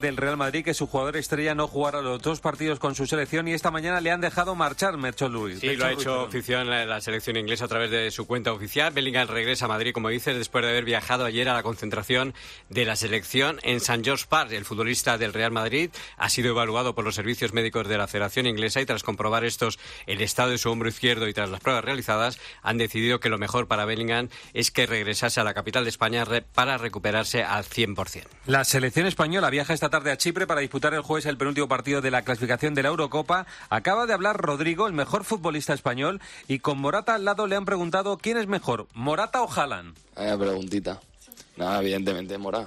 del Real Madrid que su jugador estrella no jugara los 2 partidos con su selección y esta mañana le han dejado marchar, Mercho Luis. Sí, lo ha hecho oficial la selección inglesa a través de su cuenta oficial. Bellingham regresa a Madrid, como dices, después de haber viajado ayer a la concentración de la selección en St. George's Park. El futbolista del Real Madrid ha sido evaluado por los servicios médicos de la Federación Inglesa y tras comprobar el estado de su hombro izquierdo y tras las pruebas realizadas, han decidido que lo mejor para Bellingham es que regresase a la capital de España para recuperarse al 100%. La selección española viaja esta tarde a Chipre para disputar el jueves el penúltimo partido de la clasificación de la Eurocopa. Acaba de hablar Rodrigo, el mejor futbolista español, y con Morata al lado le han preguntado quién es mejor, Morata o Haaland. Vaya preguntita. Nada, evidentemente Mora.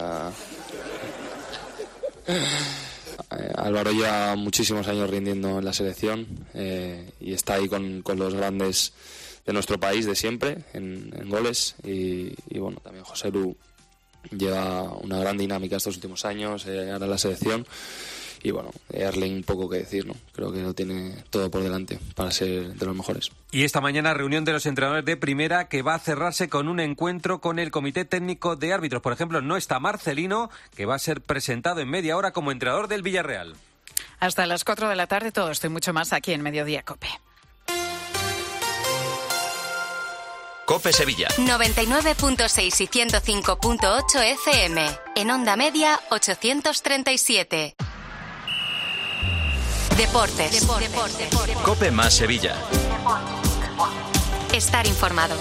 Álvaro lleva muchísimos años rindiendo en la selección y está ahí con los grandes de nuestro país de siempre en goles y bueno, también José Lu lleva una gran dinámica estos últimos años, ahora la selección y bueno, Erling poco que decir, ¿no? Creo que lo tiene todo por delante para ser de los mejores. Y esta mañana reunión de los entrenadores de primera que va a cerrarse con un encuentro con el Comité Técnico de Árbitros. Por ejemplo, no está Marcelino, que va a ser presentado en media hora como entrenador del Villarreal. Hasta las 4 de la tarde todo esto y mucho más aquí en Mediodía COPE. COPE Sevilla 99.6 y 105.8 FM. En onda media 837. Deportes. COPE más Sevilla. Estar informado.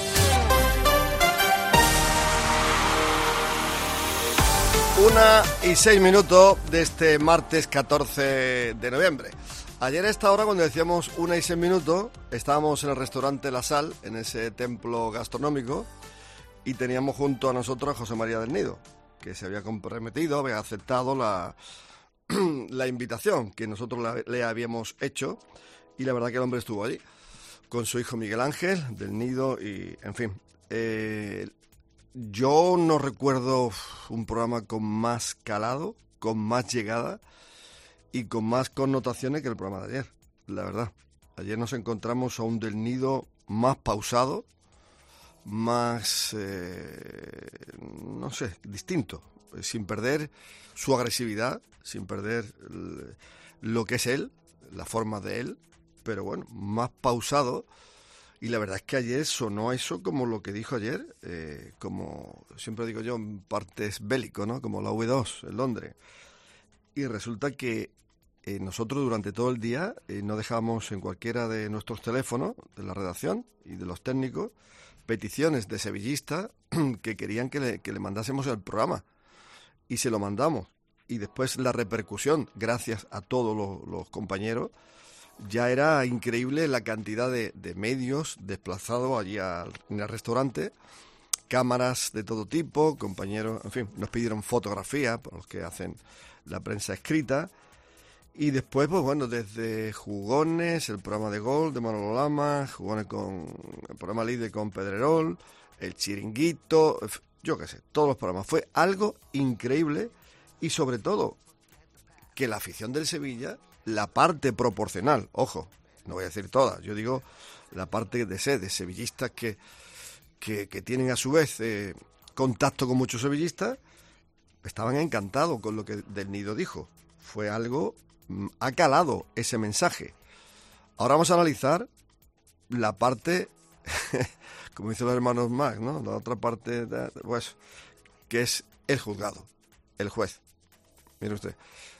Una y 6 minutos de este martes 14 de noviembre. Ayer a esta hora, cuando decíamos 1 y 6 minutos, estábamos en el restaurante La Sal, en ese templo gastronómico, y teníamos junto a nosotros a José María del Nido, que se había comprometido, había aceptado la invitación que nosotros le habíamos hecho, y la verdad que el hombre estuvo allí, con su hijo Miguel Ángel del Nido, y en fin. Yo no recuerdo un programa con más calado, con más llegada, y con más connotaciones que el programa de ayer, la verdad. Ayer nos encontramos a un Del Nido más pausado, más, no sé, distinto, sin perder su agresividad, sin perder lo que es él, la forma de él, pero bueno, más pausado. Y la verdad es que ayer sonó eso como lo que dijo ayer, como siempre digo yo, en partes bélico, ¿no? Como la V2 en Londres. Y resulta que nosotros durante todo el día no dejamos en cualquiera de nuestros teléfonos, de la redacción y de los técnicos, peticiones de sevillistas que querían que le mandásemos el programa. Y se lo mandamos. Y después la repercusión, gracias a todos los compañeros, ya era increíble la cantidad de medios desplazados allí en el restaurante, cámaras de todo tipo, compañeros, en fin, nos pidieron fotografías por los que hacen la prensa escrita. Y después, pues bueno, desde Jugones, el programa de Gol de Manolo Lama, Jugones con el programa Líder con Pedrerol, el Chiringuito, yo qué sé, todos los programas. Fue algo increíble y sobre todo que la afición del Sevilla, la parte proporcional, ojo, no voy a decir todas, yo digo la parte de sevillistas que tienen a su vez contacto con muchos sevillistas, estaban encantados con lo que Del Nido dijo. Fue algo... ha calado ese mensaje. Ahora vamos a analizar la parte, como dicen los hermanos Marx, ¿no? La otra parte, pues, que es el juzgado, el juez. Mire usted.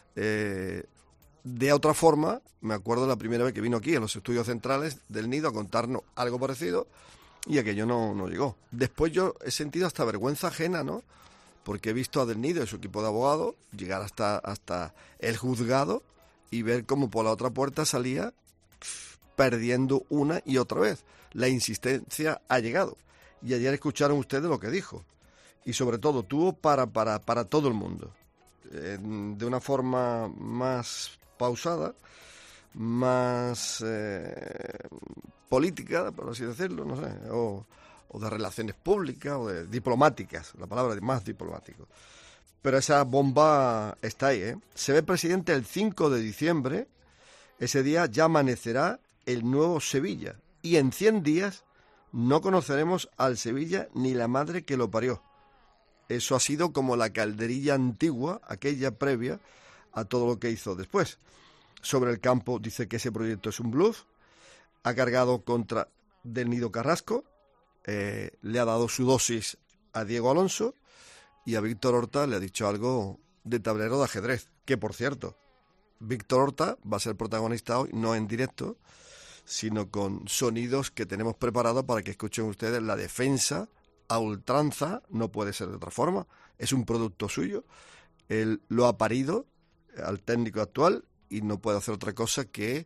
De otra forma, me acuerdo la primera vez que vino aquí, en los estudios centrales del Nido, a contarnos algo parecido, y aquello no llegó. Después yo he sentido hasta vergüenza ajena, ¿no? Porque he visto a Del Nido y su equipo de abogados llegar hasta el juzgado y ver cómo por la otra puerta salía perdiendo una y otra vez. La insistencia ha llegado. Y ayer escucharon ustedes lo que dijo. Y sobre todo tuvo para todo el mundo. De una forma más pausada, más política, por así decirlo, no sé, o de relaciones públicas, o de diplomáticas, la palabra de más diplomático. Pero esa bomba está ahí, ¿eh? Se ve presidente el 5 de diciembre, ese día ya amanecerá el nuevo Sevilla, y en 100 días no conoceremos al Sevilla ni la madre que lo parió. Eso ha sido como la calderilla antigua, aquella previa a todo lo que hizo después. Sobre el campo dice que ese proyecto es un bluff. Ha cargado contra Del Nido Carrasco. Le ha dado su dosis a Diego Alonso. Y a Víctor Horta le ha dicho algo de tablero de ajedrez. Que, por cierto, Víctor Horta va a ser protagonista hoy, no en directo, sino con sonidos que tenemos preparados para que escuchen ustedes la defensa a ultranza. No puede ser de otra forma. Es un producto suyo. Él lo ha parido al técnico actual y no puede hacer otra cosa que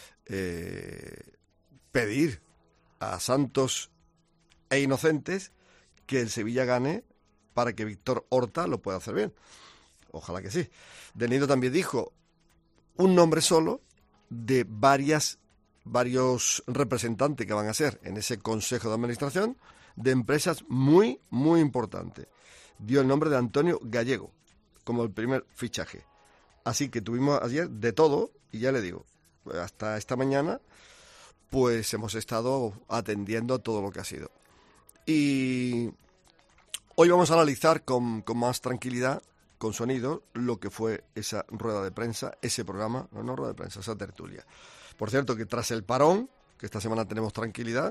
pedir a santos e inocentes que el Sevilla gane para que Víctor Horta lo pueda hacer bien. Ojalá que sí. Del Nido también dijo un nombre solo de varios representantes que van a ser en ese consejo de administración de empresas muy, muy importantes. Dio el nombre de Antonio Gallego como el primer fichaje. Así que tuvimos ayer de todo, y ya le digo, hasta esta mañana, pues hemos estado atendiendo a todo lo que ha sido. Y hoy vamos a analizar con más tranquilidad, con sonido, lo que fue esa rueda de prensa, ese programa, no rueda de prensa, esa tertulia. Por cierto, que tras el parón, que esta semana tenemos tranquilidad,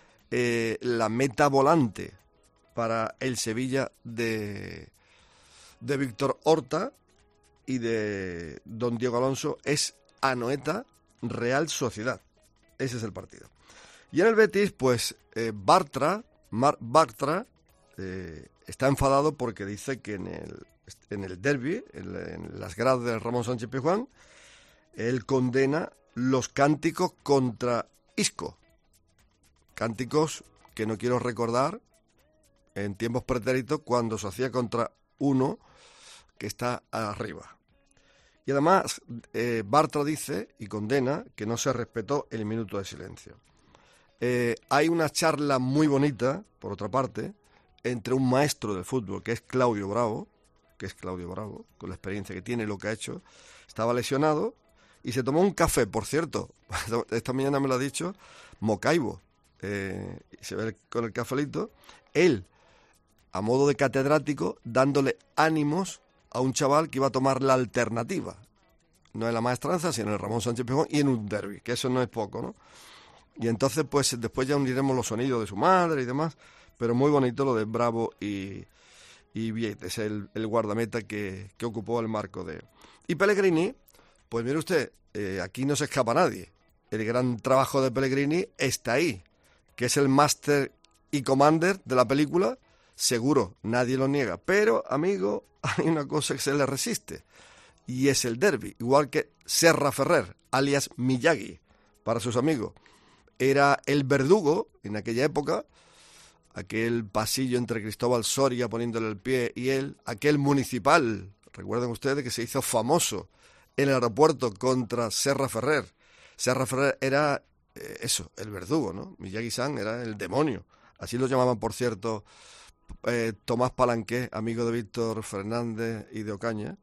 la meta volante para el Sevilla de Víctor Horta y de don Diego Alonso es Anoeta Real Sociedad. Ese es el partido. Y en el Betis, pues Marc Bartra está enfadado porque dice que en el derbi, en las gradas del Ramón Sánchez Pizjuán, él condena los cánticos contra Isco. Cánticos que no quiero recordar en tiempos pretéritos cuando se hacía contra uno que está arriba. Y además, Bartra dice y condena que no se respetó el minuto de silencio. Hay una charla muy bonita, por otra parte, entre un maestro del fútbol, que es Claudio Bravo, con la experiencia que tiene y lo que ha hecho. Estaba lesionado y se tomó un café, por cierto, esta mañana me lo ha dicho, Mocaibo, se ve con el cafelito, él, a modo de catedrático, dándole ánimos a un chaval que iba a tomar la alternativa, no en la Maestranza, sino en el Ramón Sánchez Pizjuán y en un derbi, que eso no es poco, ¿no? Y entonces, pues, después ya uniremos los sonidos de su madre y demás, pero muy bonito lo de Bravo y Vieites, el guardameta que ocupó el marco de... Y Pellegrini, pues mire usted, aquí no se escapa nadie. El gran trabajo de Pellegrini está ahí, que es el máster y commander de la película, seguro, nadie lo niega. Pero, amigo, hay una cosa que se le resiste, y es el derbi, igual que Serra Ferrer, alias Miyagi, para sus amigos. Era el verdugo, en aquella época, aquel pasillo entre Cristóbal Soria poniéndole el pie y él, aquel municipal, recuerden ustedes que se hizo famoso en el aeropuerto contra Serra Ferrer. Serra Ferrer era el verdugo, ¿no? Miyagi-san era el demonio. Así lo llamaban, por cierto, Tomás Palanqué, amigo de Víctor Fernández y de Ocaña,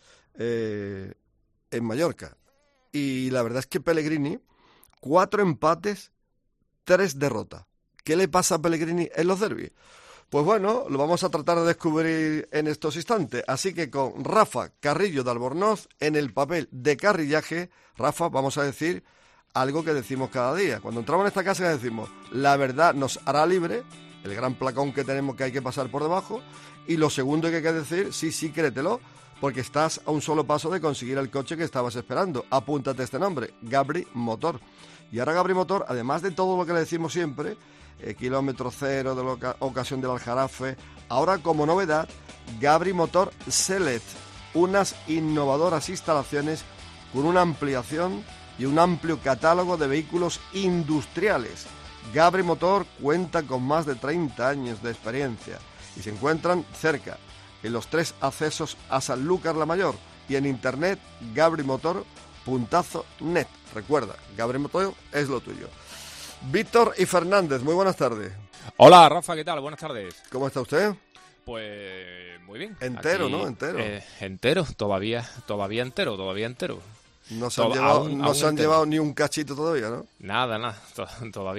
en Mallorca. Y la verdad es que Pellegrini, 4 empates, 3 derrotas. ¿Qué le pasa a Pellegrini en los derbis? Pues bueno, lo vamos a tratar de descubrir en estos instantes. Así que con Rafa Carrillo de Albornoz en el papel de carrillaje, Rafa, vamos a decir algo que decimos cada día. Cuando entramos en esta casa decimos, la verdad nos hará libre, el gran placón que tenemos que hay que pasar por debajo, y lo segundo que hay que decir, sí, créetelo, porque estás a un solo paso de conseguir el coche que estabas esperando. Apúntate este nombre, Gabri Motor. Y ahora Gabri Motor, además de todo lo que le decimos siempre, kilómetro cero, de la ocasión del Aljarafe, ahora como novedad, Gabri Motor Select, unas innovadoras instalaciones con una ampliación y un amplio catálogo de vehículos industriales. Gabri Motor cuenta con más de 30 años de experiencia y se encuentran cerca, en los 3 accesos a Sanlúcar la Mayor, y en internet gabrimotor.net. Recuerda, Gabri Motor es lo tuyo. Víctor y Fernández, muy buenas tardes. Hola, Rafa, ¿qué tal? Buenas tardes. ¿Cómo está usted? Pues muy bien. Entero, aquí, ¿no? Entero. Entero, todavía entero. No se han llevado ni un cachito todavía, ¿no? Nada,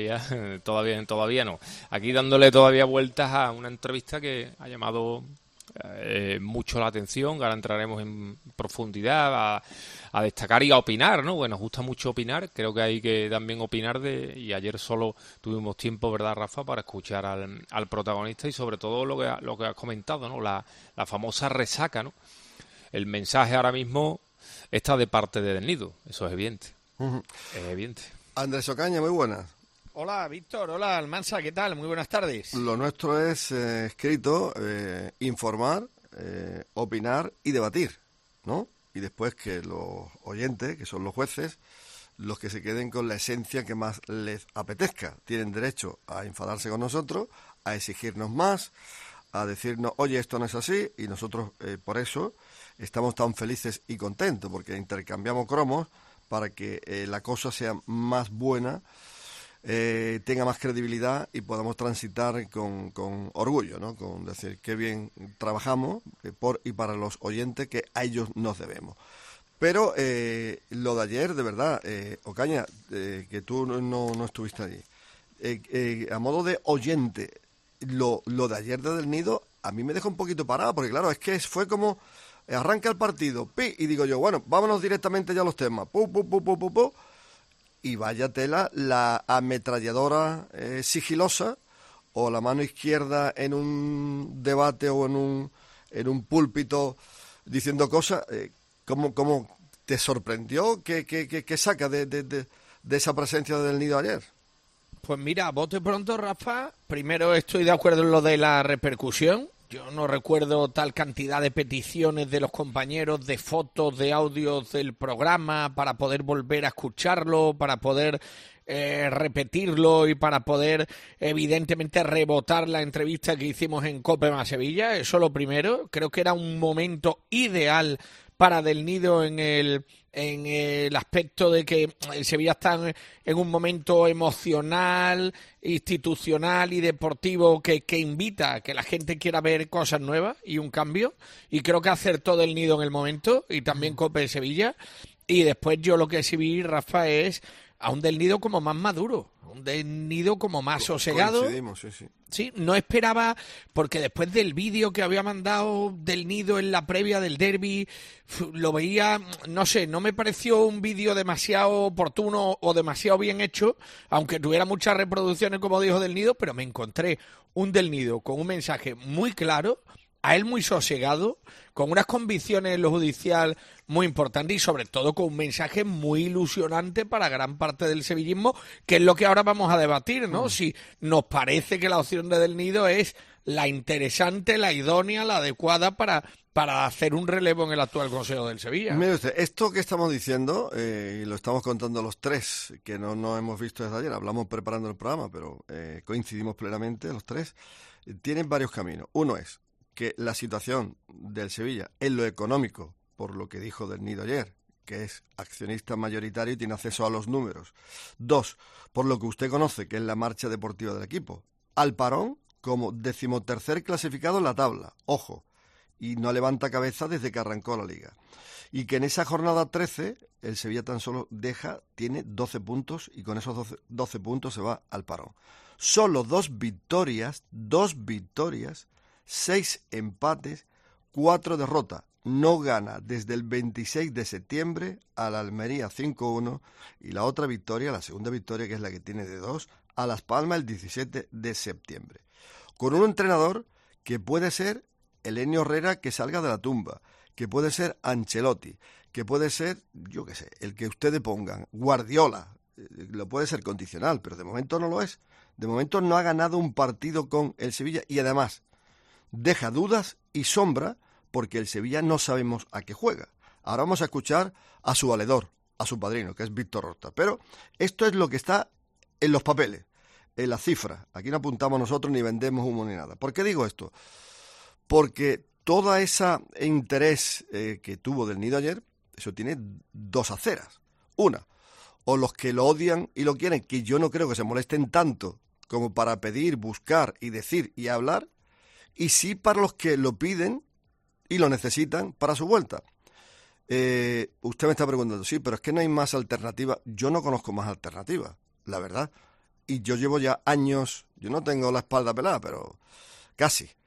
todavía no. Aquí dándole todavía vueltas a una entrevista que ha llamado mucho la atención, ahora entraremos en profundidad a destacar y a opinar, ¿no? Bueno, nos gusta mucho opinar, creo que hay que también opinar y ayer solo tuvimos tiempo, ¿verdad, Rafa?, para escuchar al protagonista y sobre todo lo que has comentado, ¿no? La famosa resaca, ¿no? El mensaje ahora mismo está de parte de Del Nido, eso es evidente. Es evidente. Andrés Ocaña, muy buenas. Hola, Víctor. Hola, Almansa. ¿Qué tal? Muy buenas tardes. Lo nuestro es escrito, informar, opinar y debatir, ¿no? Y después que los oyentes, que son los jueces, los que se queden con la esencia que más les apetezca. Tienen derecho a enfadarse con nosotros, a exigirnos más, a decirnos, oye, esto no es así, y nosotros por eso estamos tan felices y contentos, porque intercambiamos cromos para que la cosa sea más buena, tenga más credibilidad y podamos transitar con orgullo, ¿no? Con decir qué bien trabajamos por y para los oyentes, que a ellos nos debemos. Pero lo de ayer, de verdad, Ocaña, que tú no estuviste allí, a modo de oyente, lo de ayer de Del Nido a mí me deja un poquito parado, porque claro, es que fue como arranca el partido, y digo yo, bueno, vámonos directamente ya a los temas, y vaya tela, la ametralladora sigilosa, o la mano izquierda en un debate o en un púlpito diciendo cosas. ¿Cómo te sorprendió? ¿Qué saca de esa presencia de Del Nido ayer? Pues mira, bote pronto, Rafa. Primero, estoy de acuerdo en lo de la repercusión. Yo no recuerdo tal cantidad de peticiones de los compañeros, de fotos, de audios del programa para poder volver a escucharlo, para poder repetirlo y para poder, evidentemente, rebotar la entrevista que hicimos en COPE más Sevilla. Eso lo primero. Creo que era un momento ideal para Del Nido en el aspecto de que el Sevilla está en un momento emocional, institucional y deportivo que invita a que la gente quiera ver cosas nuevas y un cambio, y creo que acertó Del Nido en el momento, y también COPE de Sevilla. Y después yo lo que sí vi, Rafa, es a un Del Nido como más maduro, un Del Nido como más sosegado. Coincidimos, sí. Sí, no esperaba, porque después del vídeo que había mandado Del Nido en la previa del derbi, lo veía, no sé, no me pareció un vídeo demasiado oportuno o demasiado bien hecho, aunque tuviera muchas reproducciones, como dijo Del Nido, pero me encontré un Del Nido con un mensaje muy claro, a él muy sosegado, con unas convicciones en lo judicial muy importantes y sobre todo con un mensaje muy ilusionante para gran parte del sevillismo, que es lo que ahora vamos a debatir, ¿no? Si nos parece que la opción de Del Nido es la interesante, la idónea, la adecuada para hacer un relevo en el actual Consejo del Sevilla. Mire usted, esto que estamos diciendo, y lo estamos contando los tres, que no hemos visto desde ayer, hablamos preparando el programa, pero coincidimos plenamente los tres, tienen varios caminos. Uno es que la situación del Sevilla en lo económico, por lo que dijo Del Nido ayer, que es accionista mayoritario y tiene acceso a los números. 2, por lo que usted conoce, que es la marcha deportiva del equipo. Al parón como 13º clasificado en la tabla, ojo, y no levanta cabeza desde que arrancó la Liga. Y que en esa jornada 13 el Sevilla tan solo tiene 12 puntos y con esos 12 puntos se va al parón. Solo 2 victorias, 6 empates, 4 derrotas. No gana desde el 26 de septiembre a la Almería 5-1 y la otra victoria, la segunda victoria, que es la que tiene de 2, a Las Palmas el 17 de septiembre. Con un entrenador que puede ser Elenio Herrera, que salga de la tumba, que puede ser Ancelotti, que puede ser, yo qué sé, el que ustedes pongan, Guardiola, lo puede ser condicional, pero de momento no lo es. De momento no ha ganado un partido con el Sevilla y además deja dudas y sombra porque el Sevilla no sabemos a qué juega. Ahora vamos a escuchar a su valedor, a su padrino, que es Víctor Horta. Pero esto es lo que está en los papeles, en las cifras. Aquí no apuntamos nosotros ni vendemos humo ni nada. ¿Por qué digo esto? Porque todo ese interés que tuvo Del Nido ayer, eso tiene 2 aceras. Una, o los que lo odian y lo quieren, que yo no creo que se molesten tanto como para pedir, buscar y decir y hablar, y sí para los que lo piden y lo necesitan para su vuelta. Usted me está preguntando, sí, pero es que no hay más alternativa. Yo no conozco más alternativas, la verdad. Y yo llevo ya años, yo no tengo la espalda pelada, pero casi,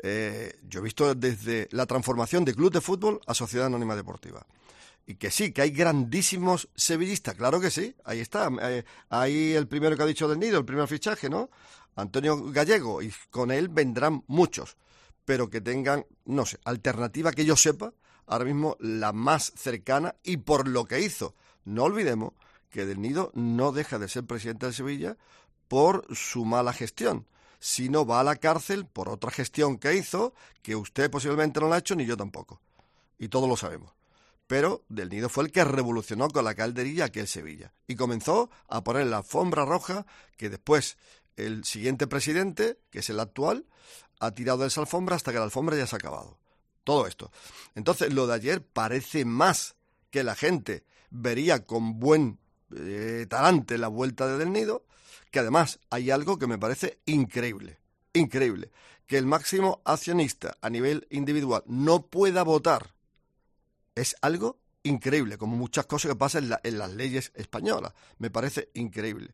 yo he visto desde la transformación de club de fútbol a Sociedad Anónima Deportiva. Y que sí, que hay grandísimos sevillistas, claro que sí, ahí está. Ahí el primero que ha dicho del Nido, el primer fichaje, ¿no? Antonio Gallego, y con él vendrán muchos, pero que tengan, no sé, alternativa que yo sepa, ahora mismo la más cercana, y por lo que hizo. No olvidemos que del Nido no deja de ser presidente de Sevilla por su mala gestión, sino va a la cárcel por otra gestión que hizo, que usted posiblemente no la ha hecho, ni yo tampoco, y todos lo sabemos. Pero del Nido fue el que revolucionó con la calderilla aquel Sevilla, y comenzó a poner la alfombra roja que después el siguiente presidente, que es el actual, ha tirado de esa alfombra hasta que la alfombra ya se ha acabado. Todo esto. Entonces, lo de ayer parece más que la gente vería con buen talante la vuelta de del Nido, que además hay algo que me parece increíble, que el máximo accionista a nivel individual no pueda votar. Es algo increíble, como muchas cosas que pasan en las leyes españolas. Me parece increíble.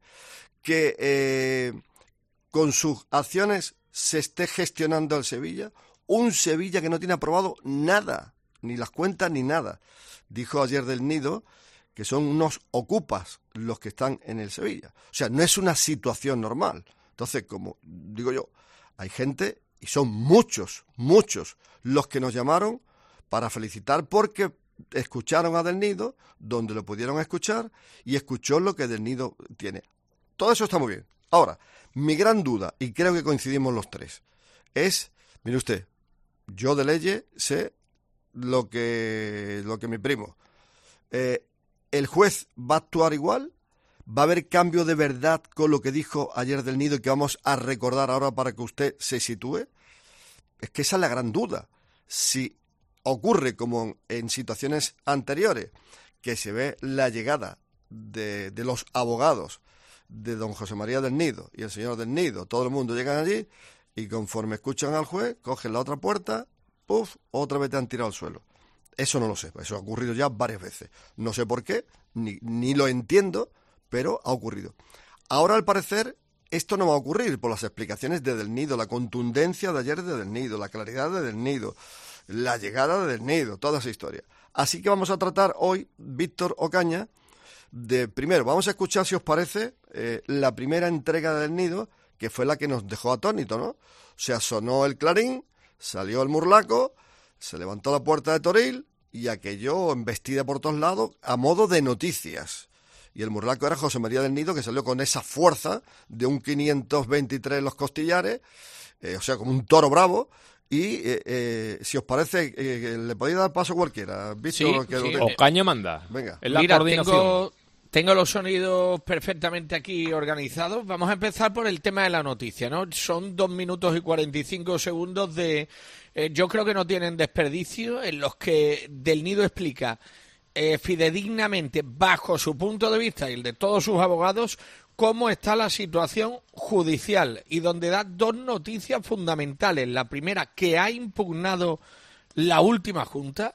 Que con sus acciones se esté gestionando el Sevilla, un Sevilla que no tiene aprobado nada, ni las cuentas ni nada. Dijo ayer del Nido que son unos ocupas los que están en el Sevilla. O sea, no es una situación normal. Entonces, como digo yo, hay gente, y son muchos los que nos llamaron para felicitar porque escucharon a del Nido, donde lo pudieron escuchar, y escuchó lo que del Nido tiene. Todo eso está muy bien. Ahora, mi gran duda, y creo que coincidimos los tres, es, mire usted, yo de leyes sé lo que mi primo. ¿El juez va a actuar igual? ¿Va a haber cambio de verdad con lo que dijo ayer del Nido y que vamos a recordar ahora para que usted se sitúe? Es que esa es la gran duda. Si ocurre como en situaciones anteriores, que se ve la llegada de los abogados de don José María del Nido y el señor del Nido, todo el mundo llegan allí y conforme escuchan al juez, cogen la otra puerta, ¡puf!, otra vez te han tirado al suelo. Eso no lo sé, eso ha ocurrido ya varias veces. No sé por qué, ni lo entiendo, pero ha ocurrido. Ahora, al parecer, esto no va a ocurrir por las explicaciones de del Nido, la contundencia de ayer de del Nido, la claridad de del Nido, la llegada de del Nido, toda esa historia. Así que vamos a tratar hoy, Víctor Ocaña, primero, vamos a escuchar, si os parece, la primera entrega de del Nido, que fue la que nos dejó atónito, ¿no? O sea, sonó el clarín, salió el murlaco, se levantó la puerta de Toril y aquello embestida por todos lados a modo de noticias. Y el murlaco era José María del Nido, que salió con esa fuerza de un 523 en los costillares, o sea, como un toro bravo. Y si os parece, le podéis dar paso a cualquiera. ¿Víctor? Sí. Ocaña manda. Venga. Es la Mira, coordinación. tengo los sonidos perfectamente aquí organizados. Vamos a empezar por el tema de la noticia, ¿no? Son 2 minutos y 45 segundos de... yo creo que no tienen desperdicio, en los que del Nido explica fidedignamente, bajo su punto de vista y el de todos sus abogados, cómo está la situación judicial, y donde da 2 noticias fundamentales. La primera, que ha impugnado la última Junta,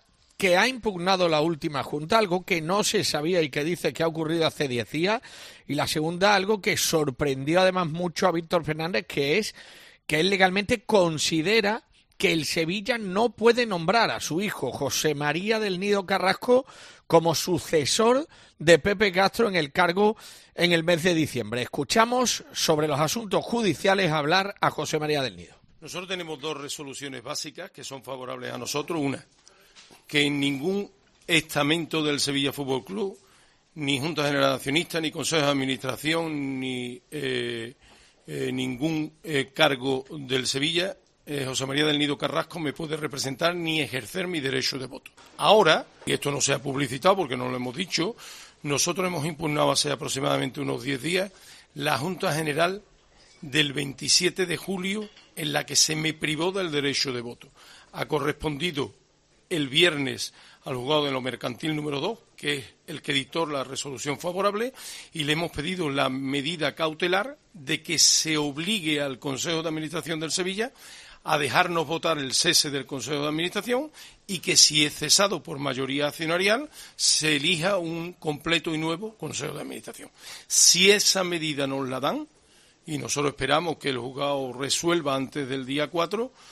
algo que no se sabía y que dice que ha ocurrido hace 10 días, y la segunda, algo que sorprendió además mucho a Víctor Fernández, que es que él legalmente considera que el Sevilla no puede nombrar a su hijo José María del Nido Carrasco como sucesor de Pepe Castro en el cargo en el mes de diciembre. Escuchamos sobre los asuntos judiciales hablar a José María del Nido. Nosotros tenemos 2 resoluciones básicas que son favorables a nosotros. Una, que en ningún estamento del Sevilla Fútbol Club, ni Junta General de Accionistas, ni Consejo de Administración, ni ningún cargo del Sevilla, José María del Nido Carrasco me puede representar ni ejercer mi derecho de voto. Ahora, y esto no se ha publicitado porque no lo hemos dicho, nosotros hemos impugnado hace aproximadamente unos 10 días la Junta General del 27 de julio en la que se me privó del derecho de voto. Ha correspondido el viernes al juzgado de lo mercantil número 2, que es el que dictó la resolución favorable, y le hemos pedido la medida cautelar de que se obligue al Consejo de Administración del Sevilla a dejarnos votar el cese del Consejo de Administración y que, si es cesado por mayoría accionarial, se elija un completo y nuevo Consejo de Administración. Si esa medida nos la dan, y nosotros esperamos que el juzgado resuelva antes del día 4,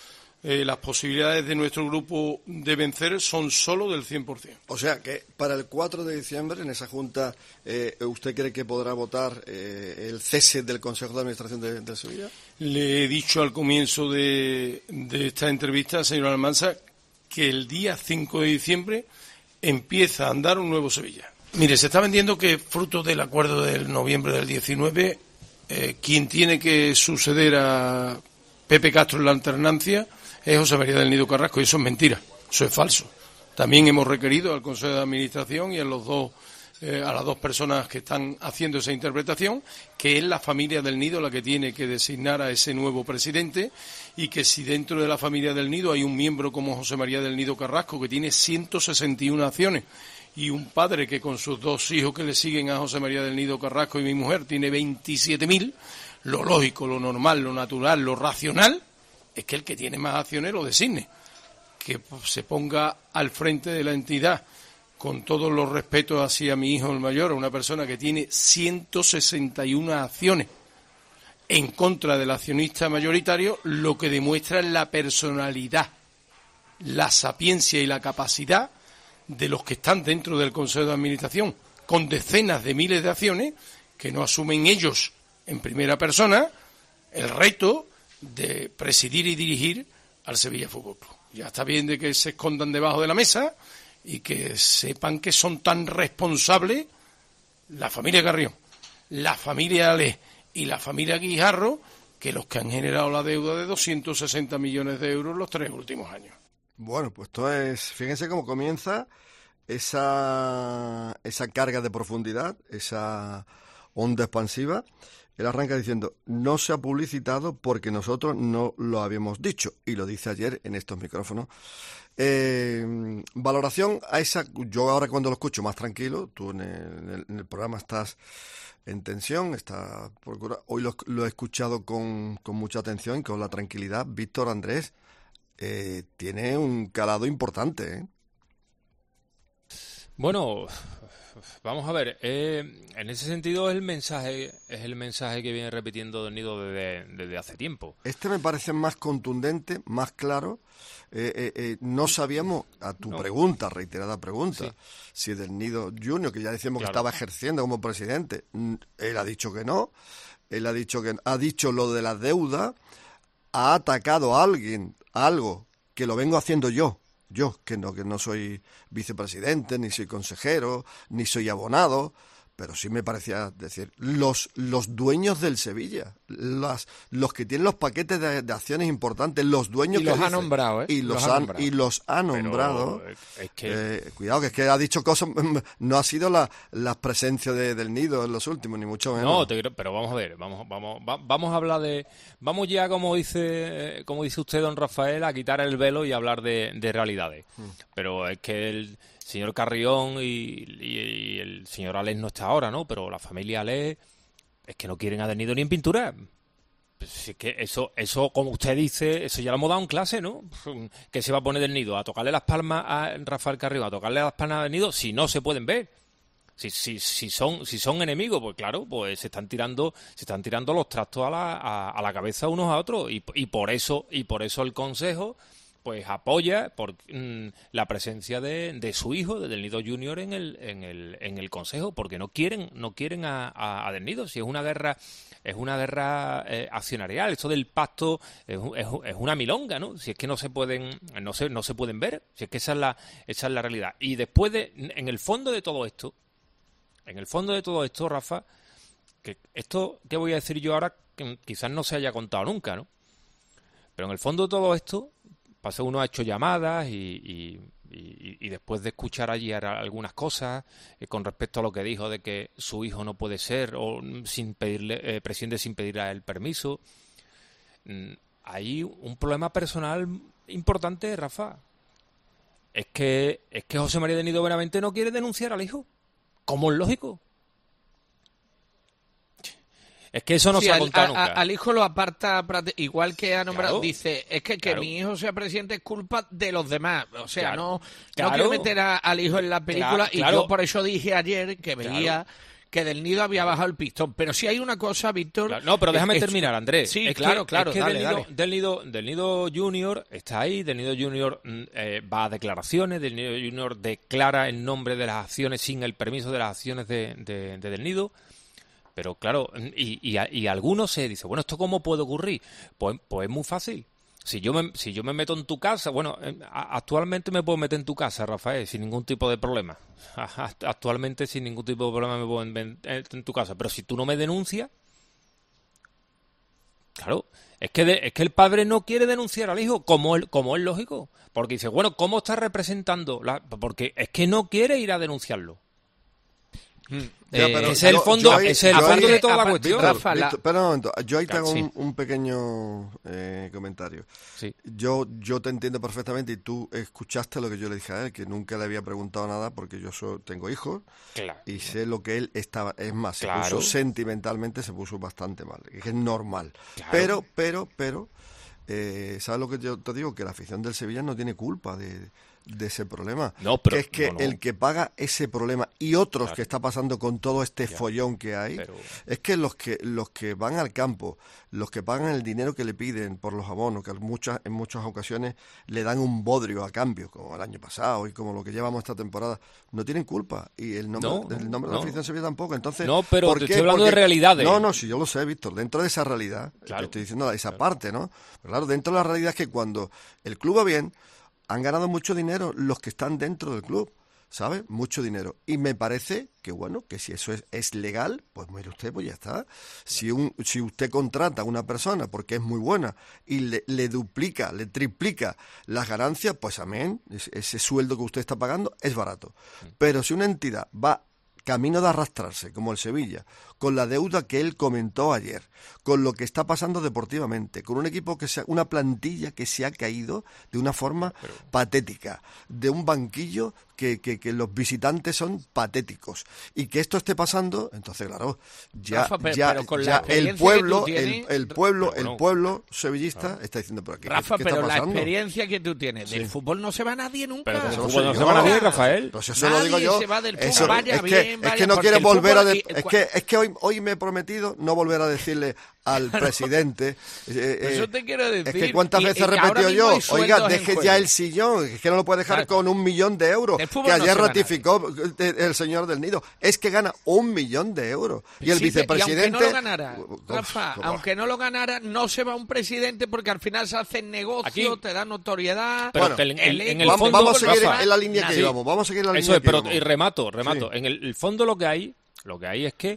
las posibilidades de nuestro grupo de vencer son solo del 100%. O sea que para el 4 de diciembre, en esa junta, ¿usted cree que podrá votar el cese del Consejo de Administración de Sevilla? Le he dicho al comienzo de esta entrevista, señor Almansa, que el día 5 de diciembre empieza a andar un nuevo Sevilla. Mire, se está vendiendo que fruto del acuerdo del noviembre del 19, quien tiene que suceder a Pepe Castro en la alternancia es José María del Nido Carrasco, y eso es mentira, eso es falso. También hemos requerido al Consejo de Administración y a las dos personas que están haciendo esa interpretación, que es la familia del Nido la que tiene que designar a ese nuevo presidente, y que si dentro de la familia del Nido hay un miembro como José María del Nido Carrasco, que tiene 161 acciones, y un padre que con sus 2 hijos que le siguen a José María del Nido Carrasco y mi mujer tiene 27.000, lo lógico, lo normal, lo natural, lo racional, es que el que tiene más acciones lo designe, que se ponga al frente de la entidad, con todos los respetos hacia mi hijo el mayor, una persona que tiene 161 acciones en contra del accionista mayoritario, lo que demuestra es la personalidad, la sapiencia y la capacidad de los que están dentro del Consejo de Administración, con decenas de miles de acciones, que no asumen ellos en primera persona el reto de presidir y dirigir al Sevilla Fútbol Club. Ya está bien de que se escondan debajo de la mesa y que sepan que son tan responsables la familia Carrión, la familia Ale y la familia Guijarro, que los que han generado la deuda de 260 millones de euros los 3 últimos años. Bueno, pues esto es, fíjense cómo comienza esa carga de profundidad, esa onda expansiva. Él arranca diciendo, no se ha publicitado porque nosotros no lo habíamos dicho, y lo dice ayer en estos micrófonos. Valoración a esa, yo ahora cuando lo escucho más tranquilo, tú en el programa estás en tensión, hoy lo he escuchado con mucha atención y con la tranquilidad. Víctor Andrés tiene un calado importante, ¿eh? Bueno, vamos a ver, en ese sentido es el mensaje que viene repitiendo Del Nido desde hace tiempo. Este me parece más contundente, más claro. No sabíamos, a tu pregunta, reiterada pregunta, si Del Nido Junior, que ya decíamos que estaba ejerciendo como presidente, él ha dicho que no, él ha dicho lo de la deuda, ha atacado a alguien, algo que lo vengo haciendo yo, que no soy vicepresidente, ni soy consejero, ni soy abonado, pero sí me parecía decir, los dueños del Sevilla, los que tienen los paquetes de acciones importantes, los dueños y los ha nombrado, y los ha nombrado. Es que... cuidado, que es que ha dicho cosas, no ha sido la presencia del Nido en los últimos, ni mucho menos. No, pero vamos a ver, vamos a hablar vamos ya, como dice usted, don Rafael, a quitar el velo y hablar de realidades. Pero es que el señor Carrión y el señor Alés no está ahora, ¿no? Pero la familia Alés es que no quieren a Del Nido ni en pintura. Pues es que eso, como usted dice, eso ya lo hemos dado en clase, ¿no? Que se va a poner Del Nido a tocarle las palmas a Rafael Carrión, a tocarle las palmas a Del Nido, si no se pueden ver. Si son enemigos, pues claro, pues se están tirando los trastos a la cabeza unos a otros, y por eso el Consejo pues apoya la presencia de su hijo, de Del Nido Junior, en el Consejo, porque no quieren a Del Nido. Si es una guerra accionarial, esto del pacto es una milonga, ¿no? Si es que no se pueden ver, si es que esa es la realidad. Y después en el fondo de todo esto, Rafa, que esto que voy a decir yo ahora que quizás no se haya contado nunca, ¿no? Pero en el fondo de todo esto, uno ha hecho llamadas y después de escuchar allí algunas cosas con respecto a lo que dijo de que su hijo no puede ser o sin pedirle presidente sin pedirle el permiso, hay un problema personal importante, Rafa. Es que José María del Nido Benavente no quiere denunciar al hijo, como es lógico. Es que eso no se ha contado nunca. Al hijo lo aparta, igual que ha nombrado, dice, es que claro, mi hijo sea presidente es culpa de los demás. O sea, claro, no quiero meter al hijo en la película, y yo por eso dije ayer que veía que Del Nido había bajado el pistón. Pero si hay una cosa, Víctor... Claro, no, pero déjame terminar, Andrés. Sí, es claro, que dale. Del Nido Junior está ahí, Del Nido Junior va a declaraciones, Del Nido Junior declara en nombre de las acciones sin el permiso de las acciones de Del Nido. Pero claro, y algunos se dicen, bueno, ¿esto cómo puede ocurrir? Pues es muy fácil. Si yo me meto en tu casa, bueno, actualmente me puedo meter en tu casa, Rafael, sin ningún tipo de problema. Actualmente sin ningún tipo de problema me puedo meter en tu casa. Pero si tú no me denuncias, claro, es que el padre no quiere denunciar al hijo, como es lógico. Porque dice, bueno, ¿cómo está representando? Porque es que no quiere ir a denunciarlo. Ese es el fondo, de toda la cuestión. Rafa, espera un momento, yo ahí te hago un pequeño comentario. Sí. Yo te entiendo perfectamente y tú escuchaste lo que yo le dije a él, que nunca le había preguntado nada porque yo tengo hijos, claro, y sé lo que él estaba, es más, se puso sentimentalmente, se puso bastante mal, que es normal. Claro. Pero ¿sabes lo que yo te digo? Que la afición del Sevilla no tiene culpa de ese problema, que es que el que paga ese problema y otros que está pasando con todo este follón que hay, es que los que van al campo, los que pagan el dinero que le piden por los abonos, que en muchas ocasiones le dan un bodrio a cambio, como el año pasado y como lo que llevamos esta temporada, no tienen culpa, y el nombre de la afición Sevilla tampoco. Entonces, no, pero te estoy hablando de realidades. No, si yo lo sé, Víctor, dentro de esa realidad, te estoy diciendo esa parte, ¿no? Pero claro, dentro de la realidad es que cuando el club va bien, han ganado mucho dinero los que están dentro del club, ¿sabes? Mucho dinero. Y me parece que, bueno, que si eso es legal, pues mire usted, pues ya está. Si usted contrata a una persona porque es muy buena y le duplica, le triplica las ganancias, pues amén, ese sueldo que usted está pagando es barato. Pero si una entidad va camino de arrastrarse, como el Sevilla, con la deuda que él comentó ayer, con lo que está pasando deportivamente, con un equipo una plantilla que se ha caído de una forma patética, de un banquillo que los visitantes son patéticos, y que esto esté pasando, entonces claro, el pueblo sevillista está diciendo por aquí. Rafa, ¿qué pero está pasando? La experiencia que tú tienes del fútbol no se va nadie nunca. Pero del fútbol no se va nadie, Rafael. Pues eso lo digo yo. Se va del fútbol. Es que no quiere volver a... Es que hoy me he prometido no volver a decirle al presidente. Eso te quiero decir. Es que cuántas veces he repetido yo, oiga, deje ya el sillón, es que no lo puede dejar con 1 millón de euros, que ayer ratificó el señor del Nido. Es que gana 1 millón de euros. Y el vicepresidente... Y aunque no lo ganara, Rafa, aunque no lo ganara, no se va un presidente porque al final se hace negocio, aquí te da notoriedad. Pero bueno, en el fondo, vamos a seguir Rafa, en la línea que llevamos. Vamos a seguir en la línea eso es, que pero llevamos. Y remato. Sí. En el fondo lo que hay es que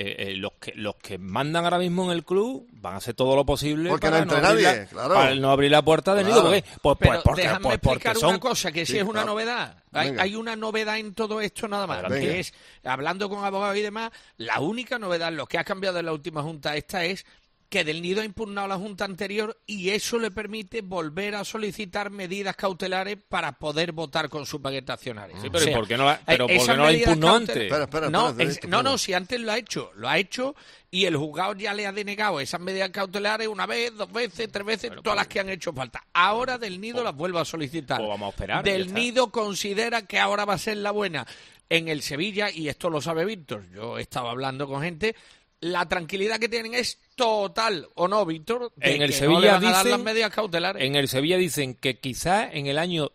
los que mandan ahora mismo en el club van a hacer todo lo posible porque para no entre nadie, claro. Para no abrir la puerta del Nido. Porque déjame explicar una cosa, que sí es una claro. novedad. Hay una novedad en todo esto nada más, que es, hablando con abogados y demás, la única novedad, lo que ha cambiado en la última junta esta es que Del Nido ha impugnado la junta anterior y eso le permite volver a solicitar medidas cautelares para poder votar con su paquete accionario. Sí, pero ¿por qué no la impugnó antes? No, si antes lo ha hecho y el juzgado ya le ha denegado esas medidas cautelares una vez, 2 veces, 3 veces, todas las que han hecho falta. Ahora Del Nido las vuelve a solicitar. Pues vamos a esperar. Del Nido considera que ahora va a ser la buena. En el Sevilla, y esto lo sabe Víctor, yo he estado hablando con gente, la tranquilidad que tienen es total, ¿o no, Víctor? En el no Sevilla le van a dar dicen, las medidas cautelares. En el Sevilla dicen que quizás en el año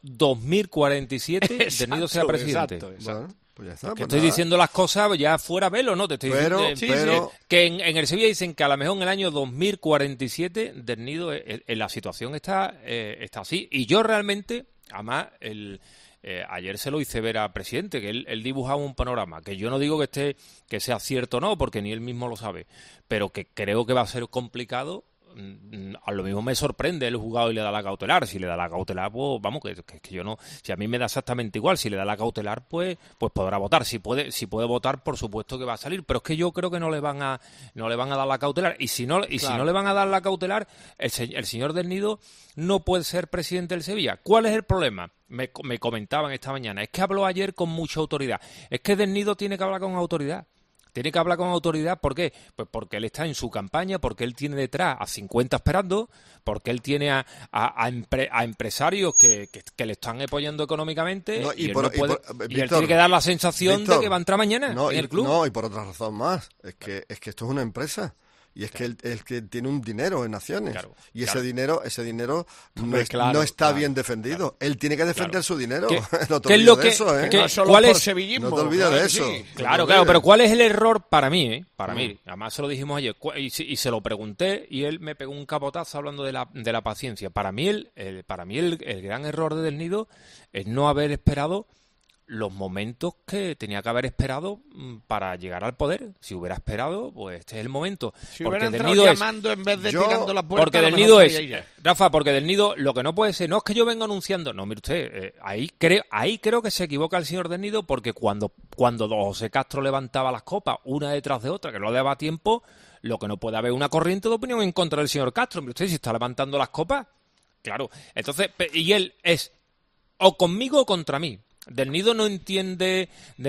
2047 Del Nido sea presidente. Exacto. Bueno, pues ya está, que pues estoy nada. diciendo las cosas ya fuera velo, ¿no? Te estoy diciendo que en el Sevilla dicen que a lo mejor en el año 2047 Del Nido en la situación está así. Y yo realmente, además, ayer se lo hice ver al presidente, que él dibujaba un panorama, que yo no digo que sea cierto o no, porque ni él mismo lo sabe, pero que creo que va a ser complicado. A lo mismo me sorprende el juzgado y le da la cautelar. Si le da la cautelar, pues vamos, que yo no. Si a mí me da exactamente igual, si le da la cautelar, pues podrá votar. Si puede votar, por supuesto que va a salir. Pero es que yo creo que no le van a dar la cautelar. Y si no le van a dar la cautelar, el señor Del Nido no puede ser presidente del Sevilla. ¿Cuál es el problema? Me comentaban esta mañana. Es que habló ayer con mucha autoridad. Es que Del Nido tiene que hablar con autoridad. Tiene que hablar con autoridad. ¿Por qué? Pues porque él está en su campaña, porque él tiene detrás a 50 esperando, porque él tiene a empresarios que le están apoyando económicamente, y él tiene que dar la sensación de que va a entrar mañana en el club. No, y por otra razón más. Es que esto es una empresa. Y es que él que tiene un dinero en acciones. Y ese dinero no está bien defendido. Él tiene que defender su dinero. No te olvides de eso, ¿eh? ¿Cuál es sevillismo? No te olvides de eso. Sí. Claro, pero ¿cuál es el error para mí? Para mí, además se lo dijimos ayer, y se lo pregunté, y él me pegó un capotazo hablando de la paciencia. Para mí el gran error de Del Nido es no haber esperado los momentos que tenía que haber esperado para llegar al poder. Si hubiera esperado, pues este es el momento. Si hubiera entrado llamando en vez de tirando la puerta. Porque Del Nido Rafa, porque Del Nido lo que no puede ser, no es que yo venga anunciando. No, mire usted, ahí creo que se equivoca el señor Del Nido, porque cuando don José Castro levantaba las copas una detrás de otra, que no le daba tiempo, lo que no puede haber una corriente de opinión en contra del señor Castro. Mire usted, si está levantando las copas, claro. Entonces, y él es o conmigo o contra mí. Del Nido no entiende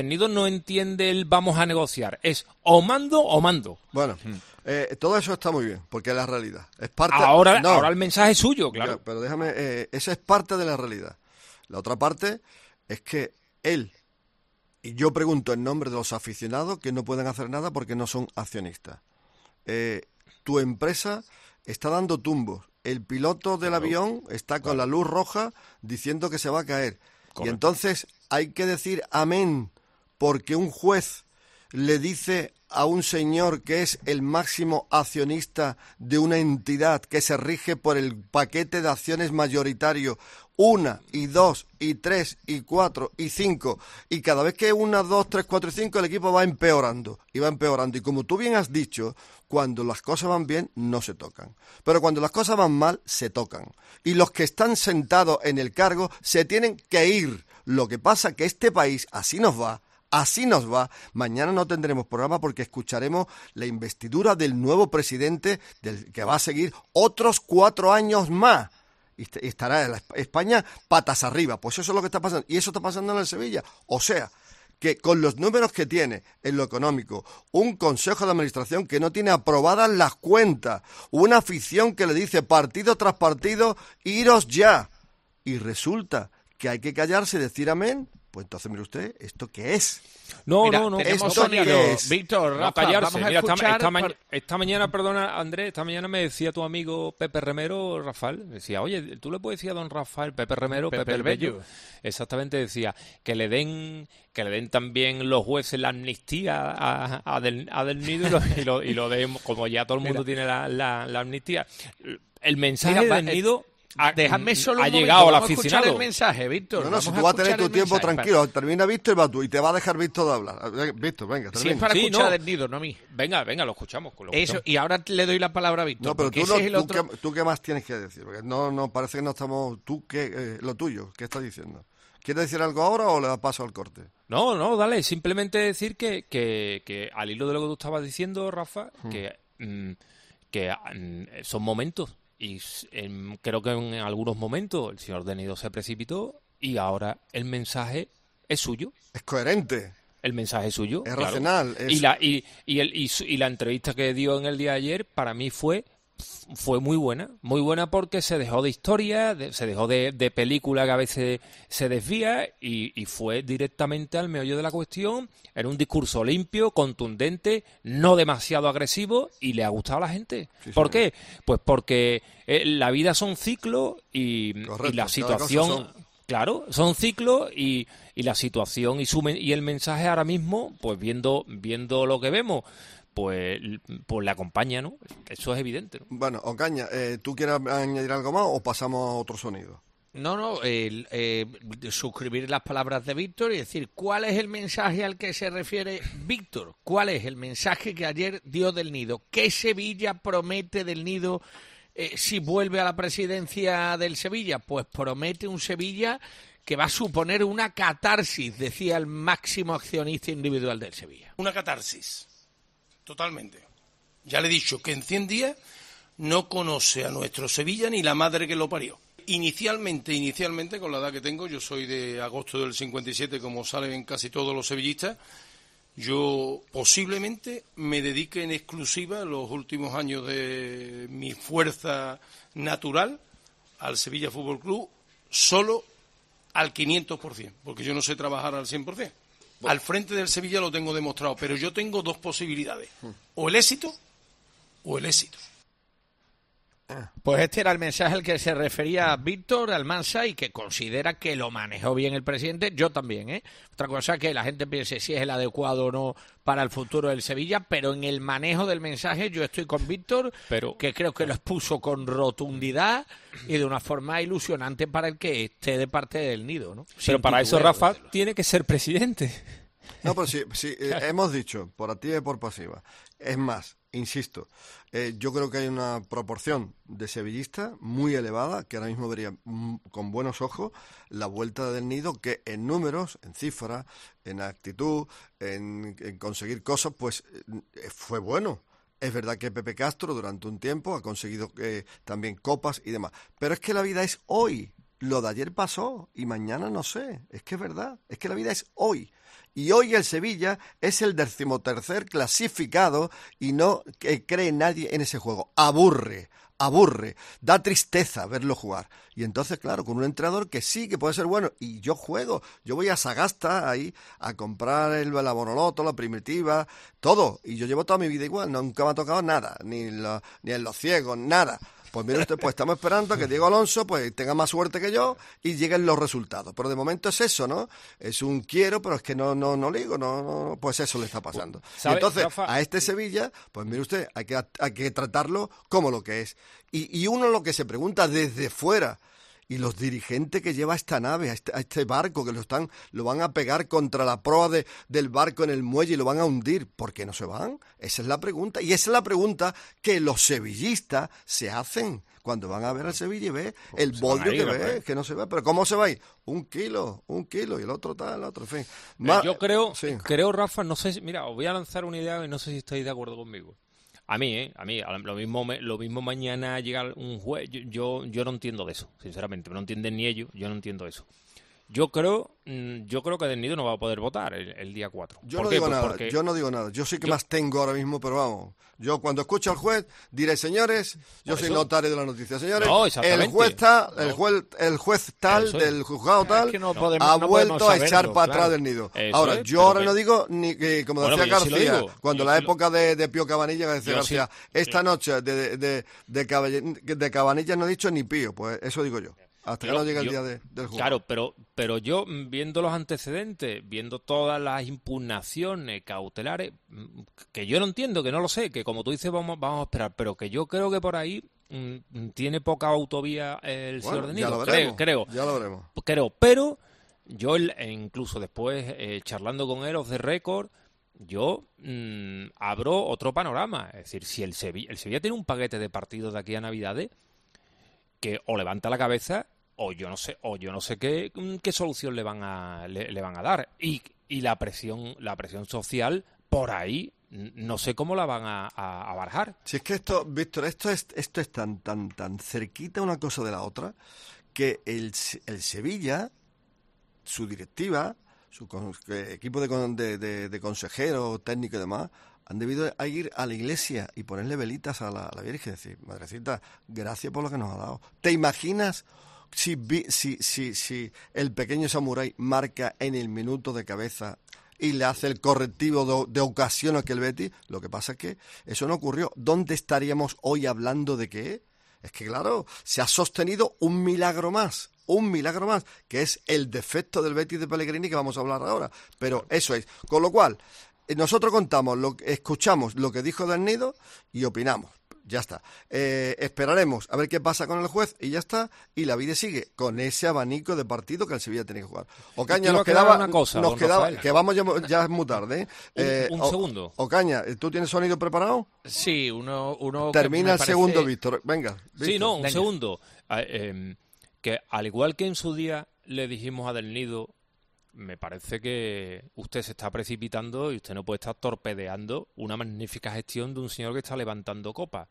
el vamos a negociar, es o mando o mando. Bueno, todo eso está muy bien, porque es la realidad. Es parte. Ahora el mensaje es suyo, claro. Pero déjame, esa es parte de la realidad. La otra parte es que él, y yo pregunto en nombre de los aficionados que no pueden hacer nada porque no son accionistas. Tu empresa está dando tumbos. El piloto del avión está con la luz roja diciendo que se va a caer. Correcto. Y entonces hay que decir amén porque un juez le dice a un señor que es el máximo accionista de una entidad que se rige por el paquete de acciones mayoritario 1, y 2, y 3, y 4, y 5, y cada vez que 1, 2, 3, 4 y 5 el equipo va empeorando, y como tú bien has dicho, cuando las cosas van bien no se tocan, pero cuando las cosas van mal se tocan, y los que están sentados en el cargo se tienen que ir. Lo que pasa que este país así nos va. Mañana no tendremos programa porque escucharemos la investidura del nuevo presidente que va a seguir otros 4 años más. Y estará España patas arriba. Pues eso es lo que está pasando. Y eso está pasando en el Sevilla. O sea, que con los números que tiene en lo económico, un consejo de administración que no tiene aprobadas las cuentas, una afición que le dice partido tras partido, iros ya. Y resulta que hay que callarse y decir amén. Pues entonces, mire usted, ¿esto qué es? No. Tenemos sonido. Víctor, Rafa, vamos a escuchar... Esta mañana, perdona, Andrés, esta mañana me decía tu amigo Pepe Remero, Rafael, decía, oye, tú le puedes decir a don Rafael, Pepe Remero, Pepe el Bello. Exactamente, decía, que le den también los jueces la amnistía a Del Nido y lo den, como ya todo el mundo tiene la amnistía. El mensaje de Del Nido... Déjame solo ha llegado al aficionado. Escuchar el mensaje, Víctor. No, si tú vas a tener tu tiempo tranquilo, termina Víctor y va tú, y te va a dejar Víctor de hablar. Víctor, venga, termina. Si es para escuchar a Del Nido, no a mí. Venga, lo escuchamos. Eso, y ahora le doy la palabra a Víctor. No, pero tú qué más tienes que decir, porque no parece que no estamos... Tú, lo tuyo, ¿qué estás diciendo? ¿Quieres decir algo ahora o le paso al corte? No, dale, simplemente decir que al hilo de lo que tú estabas diciendo, Rafa, que son momentos. Y creo que en algunos momentos el señor Del Nido se precipitó y ahora el mensaje es suyo. Es coherente. El mensaje es suyo. Es racional. Es... Y la entrevista que dio en el día de ayer para mí fue muy buena porque se dejó de historia, se dejó de película que a veces se desvía y fue directamente al meollo de la cuestión. Era un discurso limpio, contundente, no demasiado agresivo y le ha gustado a la gente. Sí, ¿Por qué? Pues porque la vida son ciclos y la situación... Claro, son ciclos y la situación y el mensaje ahora mismo, pues viendo lo que vemos, pues le acompaña, ¿no? Eso es evidente, ¿no? Bueno, Ocaña, ¿tú quieres añadir algo más o pasamos a otro sonido? No, suscribir las palabras de Víctor y decir, ¿cuál es el mensaje al que se refiere Víctor? ¿Cuál es el mensaje que ayer dio Del Nido? ¿Qué Sevilla promete Del Nido si vuelve a la presidencia del Sevilla? Pues promete un Sevilla que va a suponer una catarsis, decía el máximo accionista individual del Sevilla. Una catarsis, totalmente. Ya le he dicho que en 100 días no conoce a nuestro Sevilla ni la madre que lo parió. Inicialmente, con la edad que tengo, yo soy de agosto del 57, como salen casi todos los sevillistas, Yo posiblemente me dedique en exclusiva los últimos años de mi fuerza natural al Sevilla Fútbol Club, solo al 500%, porque yo no sé trabajar al 100%. Al frente del Sevilla lo tengo demostrado, pero yo tengo dos posibilidades, o el éxito o el éxito. Pues este era el mensaje al que se refería Víctor Almansa y que considera que lo manejó bien el presidente. Yo también, ¿eh? Otra cosa que la gente piense si es el adecuado o no para el futuro del Sevilla, pero en el manejo del mensaje yo estoy con Víctor, que creo que lo expuso con rotundidad y de una forma ilusionante para el que esté de parte del Nido, ¿no? Pero para eso, Rafa, tiene que ser presidente. No, pero sí, hemos dicho, por activa y por pasiva. Es más, insisto, yo creo que hay una proporción de sevillistas muy elevada que ahora mismo vería con buenos ojos la vuelta del Nido, que en números, en cifras, en actitud, en conseguir cosas, pues fue bueno. Es verdad que Pepe Castro durante un tiempo ha conseguido también copas y demás, pero es que la vida es hoy. Lo de ayer pasó y mañana no sé. Es que es verdad, es que la vida es hoy. Y hoy el Sevilla es el 13º clasificado y no cree nadie en ese juego. Aburre, da tristeza verlo jugar. Y entonces, claro, con un entrenador que sí, que puede ser bueno, y yo juego, yo voy a Sagasta ahí a comprar la Bonoloto, la Primitiva, todo, y yo llevo toda mi vida igual, nunca me ha tocado nada, ni en los ciegos, nada. Pues mire usted, pues estamos esperando a que Diego Alonso pues tenga más suerte que yo y lleguen los resultados. Pero de momento es eso, ¿no? Es un quiero, pero es que no ligo, no, pues eso le está pasando. Y entonces, Rafa, a este Sevilla, pues mire usted, hay que tratarlo como lo que es. Y uno lo que se pregunta desde fuera, y los dirigentes que lleva esta nave, a este barco, que lo van a pegar contra la proa del barco en el muelle y lo van a hundir, ¿por qué no se van? Esa es la pregunta, y esa es la pregunta que los sevillistas se hacen cuando van a ver al Sevilla y ve el bodrio que ve, que no se ve, pero ¿cómo se va a ir? Un kilo, y el otro tal, el otro, en fin. Yo creo, Rafa, no sé, mira, os voy a lanzar una idea y no sé si estáis de acuerdo conmigo. A mí, lo mismo mañana llega un juez, yo no entiendo de eso, sinceramente, no entienden ni ellos, yo no entiendo eso. Yo creo que Del Nido no va a poder votar el día 4. Yo no digo nada, yo sí que más tengo ahora mismo, pero vamos, yo cuando escucho al juez diré, señores, yo soy notario de la noticia, señores, el juez tal, del juzgado tal, ha vuelto a echar para atrás Del Nido. Ahora, yo ahora no digo, ni que como decía García, cuando la época de Pío Cabanilla, que decía García, esta noche de Cabanilla no he dicho ni pío, pues eso digo yo. Hasta que no llegue el día del juego. Claro, pero yo, viendo los antecedentes, viendo todas las impugnaciones cautelares, que yo no entiendo, que no lo sé, que como tú dices vamos a esperar, pero que yo creo que por ahí tiene poca autovía el señor Del Nido. Ya lo veremos. Pero yo, incluso después, charlando con él, off the record, yo abro otro panorama. Es decir, si el Sevilla tiene un paquete de partidos de aquí a Navidades, que o levanta la cabeza o yo no sé qué solución le van a dar, y la presión social por ahí no sé cómo la van a barajar. Si es que esto, Víctor, esto es tan cerquita una cosa de la otra, que el Sevilla, su directiva, su equipo de consejeros, técnicos y demás, han debido ir a la iglesia y ponerle velitas a la Virgen, decir, Madrecita, gracias por lo que nos ha dado. ¿Te imaginas si el pequeño samurái marca en el minuto de cabeza y le hace el correctivo de ocasión a aquel Betis? Lo que pasa es que eso no ocurrió. ¿Dónde estaríamos hoy hablando de qué? Es que, claro, se ha sostenido un milagro más, que es el defecto del Betis de Pellegrini, que vamos a hablar ahora. Pero eso es. Con lo cual, nosotros escuchamos lo que dijo Del Nido y opinamos. Ya está. Esperaremos a ver qué pasa con el juez y ya está. Y la vida sigue con ese abanico de partido que el Sevilla tenía que jugar. Ocaña, nos quedaba, que vamos ya es muy tarde. Un segundo. Ocaña, ¿tú tienes sonido preparado? Sí, uno termina el segundo, Víctor. Venga. Víctor. Sí, no, un segundo. Que al igual que en su día le dijimos a Del Nido, me parece que usted se está precipitando y usted no puede estar torpedeando una magnífica gestión de un señor que está levantando copas.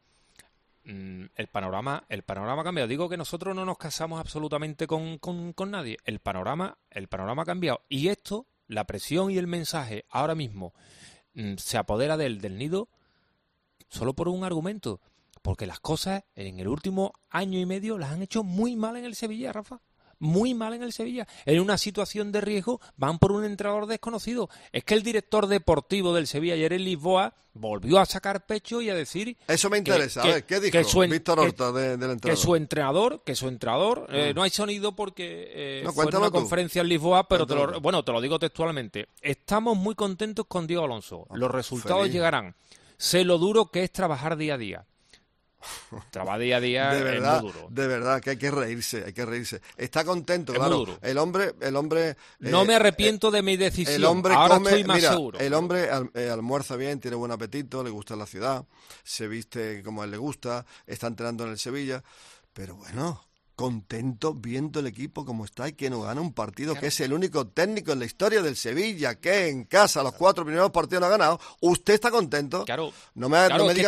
El panorama ha cambiado. Digo que nosotros no nos casamos absolutamente con nadie. El panorama ha cambiado. Y esto la presión y el mensaje ahora mismo se apodera del Nido solo por un argumento, porque las cosas en el último año y medio las han hecho muy mal en el Sevilla, Rafa. Muy mal en el Sevilla. En una situación de riesgo van por un entrenador desconocido. Es que el director deportivo del Sevilla ayer en Lisboa volvió a sacar pecho y a decir... Eso me interesa. A ver, ¿qué dijo Víctor Horta del entrenador? Que su entrenador no hay sonido porque fue en una tú. Conferencia en Lisboa, pero te lo digo textualmente. Estamos muy contentos con Diego Alonso. Los resultados llegarán. Sé lo duro que es trabajar día a día. Trabajar día a día de verdad, es muy duro. De verdad que hay que reírse. Está contento, es claro. Muy duro. El hombre no me arrepiento de mi decisión. El hombre ahora come, estoy más mira, seguro. El hombre almuerza bien, tiene buen apetito, le gusta la ciudad, se viste como a él le gusta, está entrenando en el Sevilla, pero bueno, contento viendo el equipo como está y que no gana un partido, que es el único técnico en la historia del Sevilla que en casa los 4 primeros partidos no ha ganado. ¿Usted está contento? Claro. No me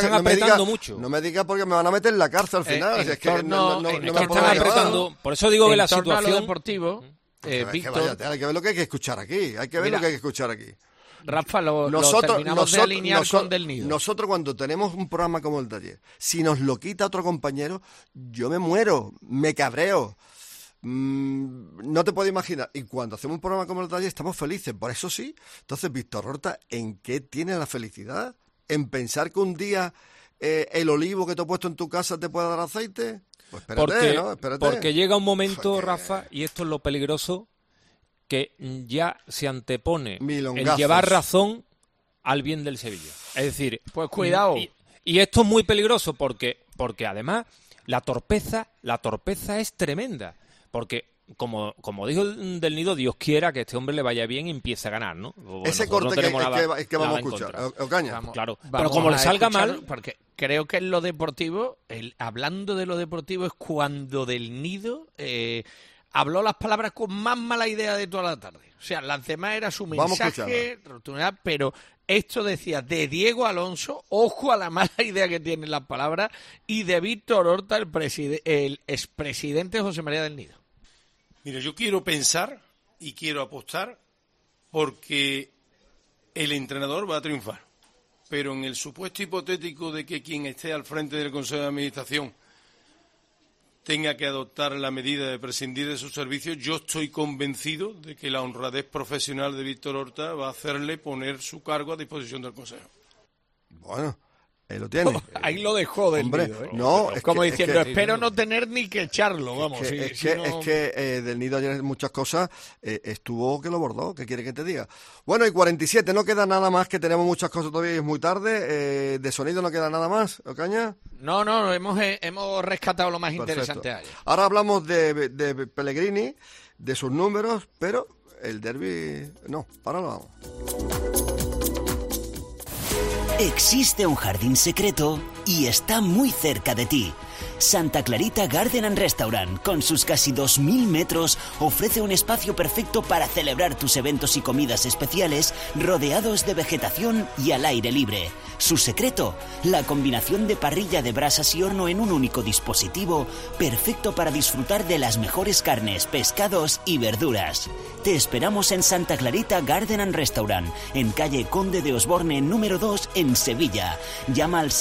diga porque me van a meter en la cárcel al final. Están apretando. Por eso digo que la situación deportivo, Víctor, hay que ver lo que hay que escuchar aquí. Rafa, terminamos de alinear con Del Nido. Nosotros cuando tenemos un programa como el de ayer, si nos lo quita otro compañero, yo me muero, me cabreo. No te puedo imaginar. Y cuando hacemos un programa como el de ayer, estamos felices. Por eso sí. Entonces, Víctor Horta, ¿en qué tiene la felicidad? ¿En pensar que un día el olivo que te he puesto en tu casa te puede dar aceite? Pues espérate. Porque llega un momento, Rafa, y esto es lo peligroso, que ya se antepone el llevar razón al bien del Sevilla. Es decir, pues cuidado. Y esto es muy peligroso porque además la torpeza es tremenda. Porque, como dijo el Del Nido, Dios quiera que este hombre le vaya bien y empiece a ganar, ¿no? Bueno, ese corte que vamos a escuchar. Ocaña. Claro. Pero como le salga mal... Porque creo que en lo deportivo, hablando de lo deportivo, es cuando Del Nido... habló las palabras con más mala idea de toda la tarde. O sea, las demás era su mensaje, rotundidad, pero esto decía de Diego Alonso, ojo a la mala idea que tienen las palabras, y de Víctor Horta, el expresidente José María del Nido. Mira, yo quiero pensar y quiero apostar porque el entrenador va a triunfar. Pero en el supuesto hipotético de que quien esté al frente del Consejo de Administración tenga que adoptar la medida de prescindir de sus servicios, yo estoy convencido de que la honradez profesional de Víctor Horta va a hacerle poner su cargo a disposición del Consejo. Bueno, él lo tiene. Ahí lo dejó Del Nido, ¿eh? No, como diciendo, espero no tener ni que echarlo, vamos. Es que Del Nido ayer muchas cosas estuvo que lo bordó, ¿qué quiere que te diga? Bueno, y 47, no queda nada más, que tenemos muchas cosas todavía y es muy tarde. De sonido no queda nada más, ¿Ocaña? No, hemos rescatado lo más interesante ayer. Ahora hablamos de Pellegrini, de sus números, pero el derbi no, ahora lo vamos. Existe un jardín secreto y está muy cerca de ti. Santa Clarita Garden and Restaurant, con sus casi 2.000 metros, ofrece un espacio perfecto para celebrar tus eventos y comidas especiales rodeados de vegetación y al aire libre. Su secreto, la combinación de parrilla de brasas y horno en un único dispositivo, perfecto para disfrutar de las mejores carnes, pescados y verduras. Te esperamos en Santa Clarita Garden and Restaurant, en calle Conde de Osborne número 2 en Sevilla. Llama al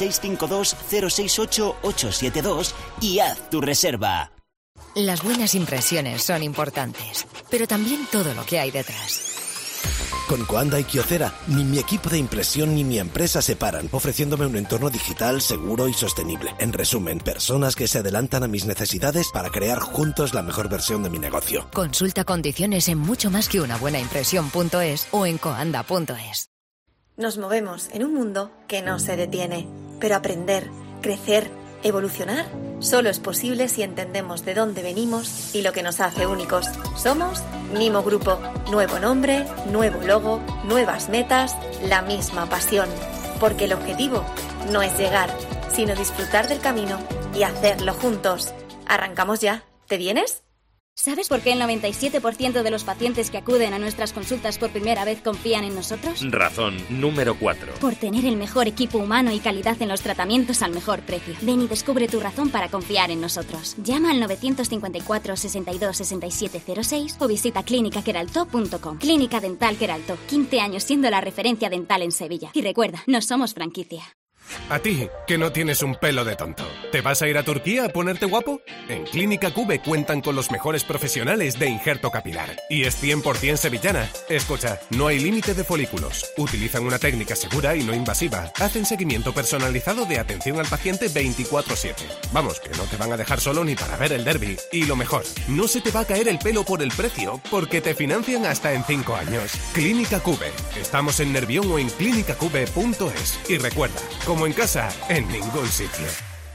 652-068-872 y haz tu reserva. Las buenas impresiones son importantes, pero también todo lo que hay detrás. Con Coanda y Kyocera, ni mi equipo de impresión ni mi empresa se paran, ofreciéndome un entorno digital seguro y sostenible. En resumen, personas que se adelantan a mis necesidades para crear juntos la mejor versión de mi negocio. Consulta condiciones en mucho más que una buena impresión.es o en coanda.es. Nos movemos en un mundo que no se detiene, pero aprender, crecer, evolucionar solo es posible si entendemos de dónde venimos y lo que nos hace únicos. Somos Mimo Grupo. Nuevo nombre, nuevo logo, nuevas metas, la misma pasión. Porque el objetivo no es llegar, sino disfrutar del camino y hacerlo juntos. ¿Arrancamos ya? ¿Te vienes? ¿Sabes por qué el 97% de los pacientes que acuden a nuestras consultas por primera vez confían en nosotros? Razón número 4. Por tener el mejor equipo humano y calidad en los tratamientos al mejor precio. Ven y descubre tu razón para confiar en nosotros. Llama al 954 62 67 06 o visita clinicaqueraltó.com. Clínica Dental Queraltó, 15 años siendo la referencia dental en Sevilla. Y recuerda, no somos franquicia. A ti, que no tienes un pelo de tonto. ¿Te vas a ir a Turquía a ponerte guapo? En Clínica Cube cuentan con los mejores profesionales de injerto capilar. Y es 100% sevillana. Escucha, no hay límite de folículos. Utilizan una técnica segura y no invasiva. Hacen seguimiento personalizado de atención al paciente 24/7. Vamos, que no te van a dejar solo ni para ver el derbi. Y lo mejor, no se te va a caer el pelo por el precio, porque te financian hasta en 5 años. Clínica Cube. Estamos en Nervión o en clinicacube.es. Y recuerda, como en casa, en ningún sitio.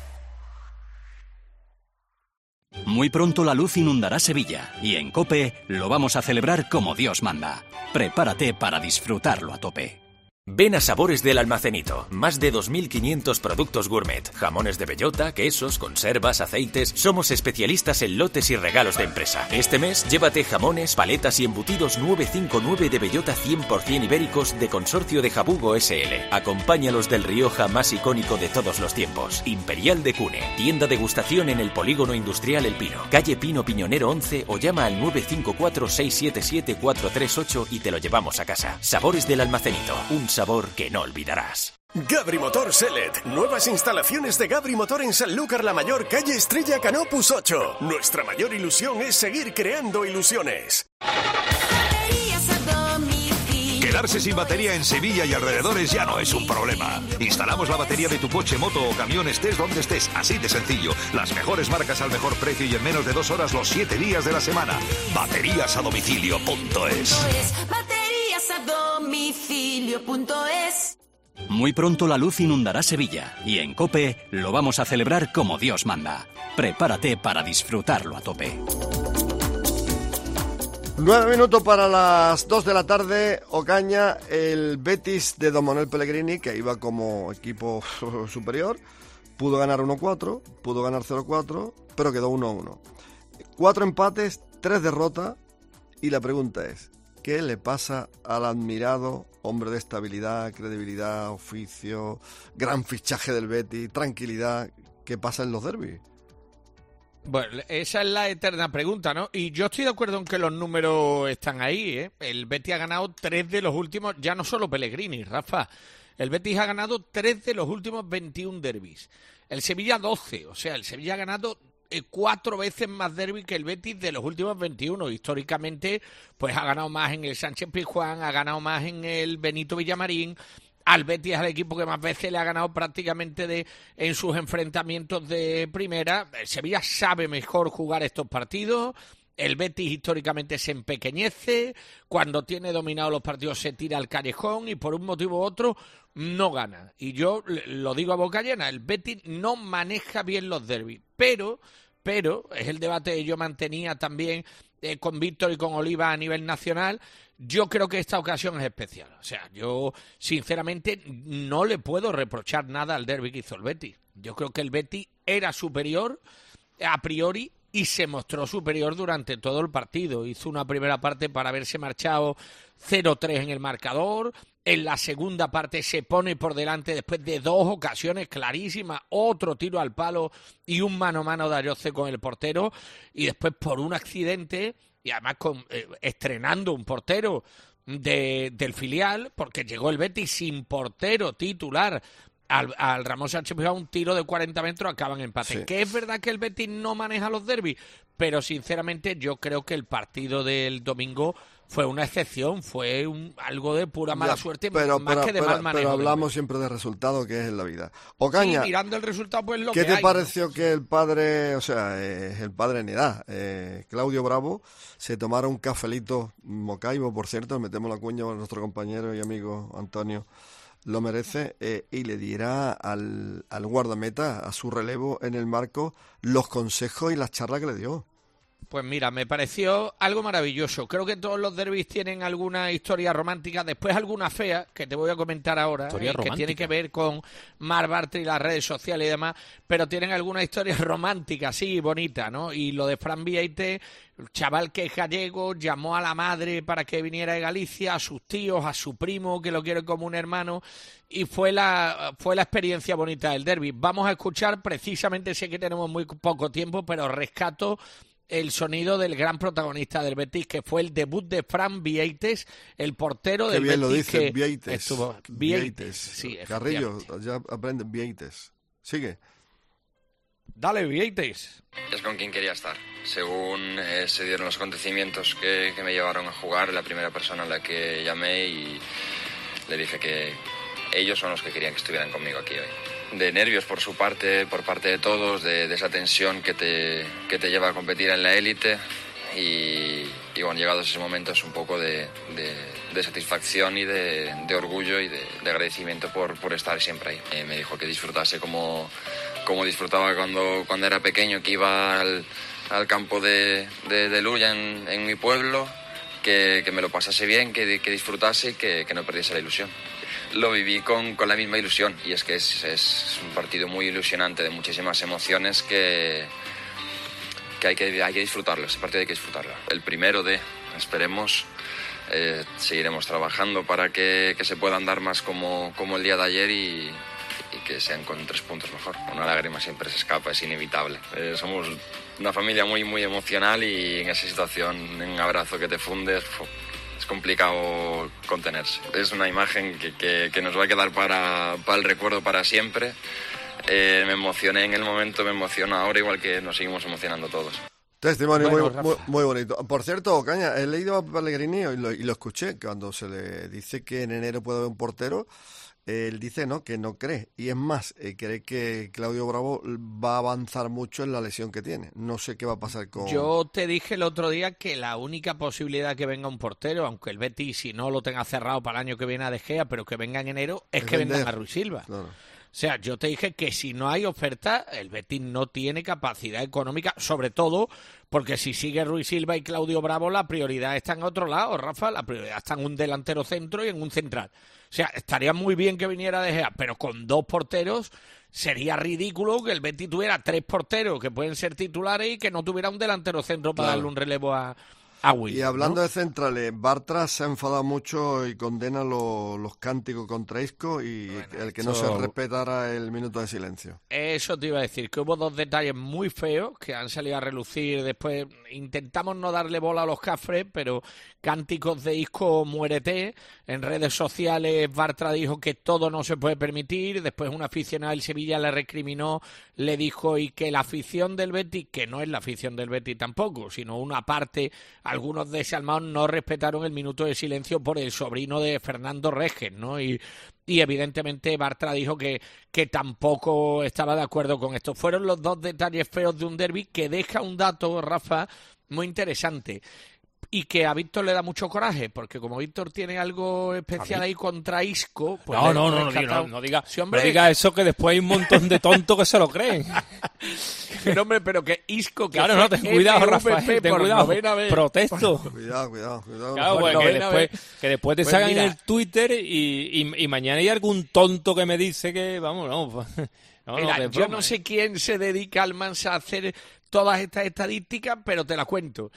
Muy pronto la luz inundará Sevilla y en COPE lo vamos a celebrar como Dios manda. Prepárate para disfrutarlo a tope. Ven a Sabores del Almacenito. Más de 2.500 productos gourmet. Jamones de bellota, quesos, conservas, aceites. Somos especialistas en lotes y regalos de empresa. Este mes, llévate jamones, paletas y embutidos 959 de bellota 100% ibéricos de Consorcio de Jabugo S.L. Acompáñalos del Rioja más icónico de todos los tiempos. Imperial de Cune. Tienda degustación en el Polígono Industrial El Pino. Calle Pino Piñonero 11 o llama al 954 677 438 y te lo llevamos a casa. Sabores del Almacenito. Un sabor que no olvidarás. Gabri Motor Selet. Nuevas instalaciones de Gabri Motor en Sanlúcar la Mayor, calle Estrella Canopus 8. Nuestra mayor ilusión es seguir creando ilusiones. Quedarse sin batería en Sevilla y alrededores ya no es un problema. Instalamos la batería de tu coche, moto o camión, estés donde estés, así de sencillo. Las mejores marcas al mejor precio y en menos de 2 horas los 7 días de la semana. Bateriasadomicilio.es. Bateriasadomicilio.es. Muy pronto la luz inundará Sevilla y en COPE lo vamos a celebrar como Dios manda. Prepárate para disfrutarlo a tope. 9 minutos para las 2 de la tarde. Ocaña, el Betis de Don Manuel Pellegrini, que iba como equipo superior, pudo ganar 1-4, pudo ganar 0-4, pero quedó 1-1. 4 empates, 3 derrotas, y la pregunta es, ¿qué le pasa al admirado hombre de estabilidad, credibilidad, oficio, gran fichaje del Betis, tranquilidad? ¿Qué pasa en los derbis? Bueno, esa es la eterna pregunta, ¿no? Y yo estoy de acuerdo en que los números están ahí, ¿eh? El Betis ha ganado 3 de los últimos, ya no solo Pellegrini, Rafa. El Betis ha ganado 3 de los últimos 21 derbis. El Sevilla 12, o sea, el Sevilla ha ganado 4 veces más derbi que el Betis de los últimos 21. Históricamente, pues ha ganado más en el Sánchez-Pizjuán, ha ganado más en el Benito Villamarín. Al Betis es el equipo que más veces le ha ganado prácticamente en sus enfrentamientos de primera. El Sevilla sabe mejor jugar estos partidos. El Betis históricamente se empequeñece. Cuando tiene dominados los partidos se tira al callejón y por un motivo u otro no gana. Y yo lo digo a boca llena, el Betis no maneja bien los derbis. Pero es el debate que yo mantenía también con Víctor y con Oliva a nivel nacional. Yo creo que esta ocasión es especial. O sea, yo sinceramente no le puedo reprochar nada al derbi que hizo el Betis. Yo creo que el Betis era superior a priori y se mostró superior durante todo el partido. Hizo una primera parte para haberse marchado 0-3 en el marcador. En la segunda parte se pone por delante después de 2 ocasiones clarísimas, otro tiro al palo y un mano a mano de Ayoce con el portero. Y después por un accidente, y además estrenando un portero del filial, porque llegó el Betis sin portero titular al Ramón Sánchez Pizjuán, un tiro de 40 metros, acaban en empate. Sí. Que es verdad que el Betis no maneja los derbis, pero sinceramente yo creo que el partido del domingo fue una excepción, fue algo de pura mala suerte, más que de mal manejo. Pero hablamos siempre de resultado, que es en la vida. Ocaña, sí, mirando el resultado, pues lo ¿qué que te pareció que el padre, o sea, el padre en edad, Claudio Bravo, se tomara un cafelito Mocaibo, por cierto, metemos la cuña a nuestro compañero y amigo Antonio, lo merece, y le diera al guardameta, a su relevo en el marco, los consejos y las charlas que le dio? Pues mira, me pareció algo maravilloso. Creo que todos los derbis tienen alguna historia romántica, después alguna fea, que te voy a comentar ahora, que tiene que ver con Marc Bartra y las redes sociales y demás, pero tienen alguna historia romántica, sí, bonita, ¿no? Y lo de Fran Vieites, el chaval que es gallego, llamó a la madre para que viniera de Galicia, a sus tíos, a su primo, que lo quiere como un hermano, y fue la experiencia bonita del derbi. Vamos a escuchar, precisamente, sé que tenemos muy poco tiempo, pero rescato el sonido del gran protagonista del Betis, que fue el debut de Fran Vieites, el portero del Betis. Qué bien lo dice, Vieites. Vieites. Sí, Carrillo, ya aprende Vieites. Sigue. Dale, Vieites. Es con quien quería estar. Según se dieron los acontecimientos que me llevaron a jugar, la primera persona a la que llamé y le dije que ellos son los que querían que estuvieran conmigo aquí hoy. De nervios por su parte, por parte de todos, de esa tensión que te lleva a competir en la élite y bueno, llegados ese momento es un poco de satisfacción y de orgullo y de agradecimiento por estar siempre ahí. Me dijo que disfrutase como disfrutaba cuando era pequeño, que iba al campo de Luya en mi pueblo, que me lo pasase bien, que disfrutase y que no perdiese la ilusión. Lo viví con la misma ilusión y es que es un partido muy ilusionante, de muchísimas emociones que hay que disfrutarlo, ese partido hay que disfrutarlo. El primero esperemos, seguiremos trabajando para que se puedan dar más como el día de ayer y que sean con 3 puntos mejor. Una lágrima siempre se escapa, es inevitable. Somos una familia muy, muy emocional y en esa situación, en un abrazo que te fundes, es complicado contenerse. Es una imagen que nos va a quedar para el recuerdo para siempre. Me emocioné en el momento, me emociono ahora, igual que nos seguimos emocionando todos. Testimonio muy bonito. Por cierto, Caña, he leído a Pellegrini y lo escuché, cuando se le dice que en enero puede haber un portero, él dice que no cree. Y es más, cree que Claudio Bravo va a avanzar mucho en la lesión que tiene. No sé qué va a pasar con... Yo te dije el otro día que la única posibilidad que venga un portero, aunque el Betis si no lo tenga cerrado para el año que viene a De Gea, pero que venga en enero, es que vendan a Rui Silva. Claro. O sea, yo te dije que si no hay oferta, el Betis no tiene capacidad económica, sobre todo porque si sigue Rui Silva y Claudio Bravo, la prioridad está en otro lado, Rafa, la prioridad está en un delantero centro y en un central. O sea, estaría muy bien que viniera De Gea, pero con 2 porteros sería ridículo que el Betis tuviera 3 porteros que pueden ser titulares y que no tuviera un delantero centro para darle un relevo a Will. Y hablando de centrales, Bartra se ha enfadado mucho y condena los cánticos contra Isco y el que no se respetara el minuto de silencio. Eso te iba a decir, que hubo 2 detalles muy feos que han salido a relucir después. Intentamos no darle bola a los cafres, pero cánticos de Isco muérete. En redes sociales Bartra dijo que todo no se puede permitir. Después un aficionado del Sevilla le recriminó, le dijo y que la afición del Betis, que no es la afición del Betis tampoco, sino una parte... Algunos desalmados no respetaron el minuto de silencio por el sobrino de Fernando Regis, ¿no? Y evidentemente Bartra dijo que tampoco estaba de acuerdo con esto. Fueron los 2 detalles feos de un derbi que deja un dato, Rafa, muy interesante. Y que a Víctor le da mucho coraje, porque como Víctor tiene algo especial ahí contra Isco... Pues no diga eso, que después hay un montón de tontos que se lo creen. Pero hombre, pero que Isco... Que claro, ten cuidado, Rafael, ten cuidado, protesto. Cuidado. Claro, pues que después te salgan en el Twitter y mañana hay algún tonto que me dice que, vamos, mira, yo no sé quién se dedica al Mansa a hacer todas estas estadísticas, pero te las cuento.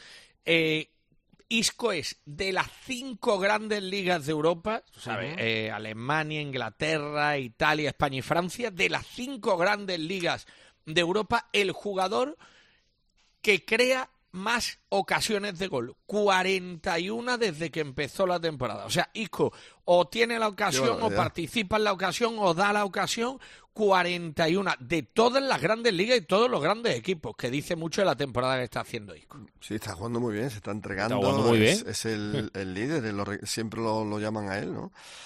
Isco es de las 5 grandes ligas de Europa, ¿sabes? Alemania, Inglaterra, Italia, España y Francia, de las 5 grandes ligas de Europa, el jugador que crea más ocasiones de gol, 41 desde que empezó la temporada. O sea, Isco o tiene la ocasión, o participa en la ocasión, o da la ocasión, 41 de todas las grandes ligas y todos los grandes equipos, que dice mucho de la temporada que está haciendo Isco. Sí, está jugando muy bien, se está entregando, muy bien. Es el líder, siempre lo llaman a él, ¿no?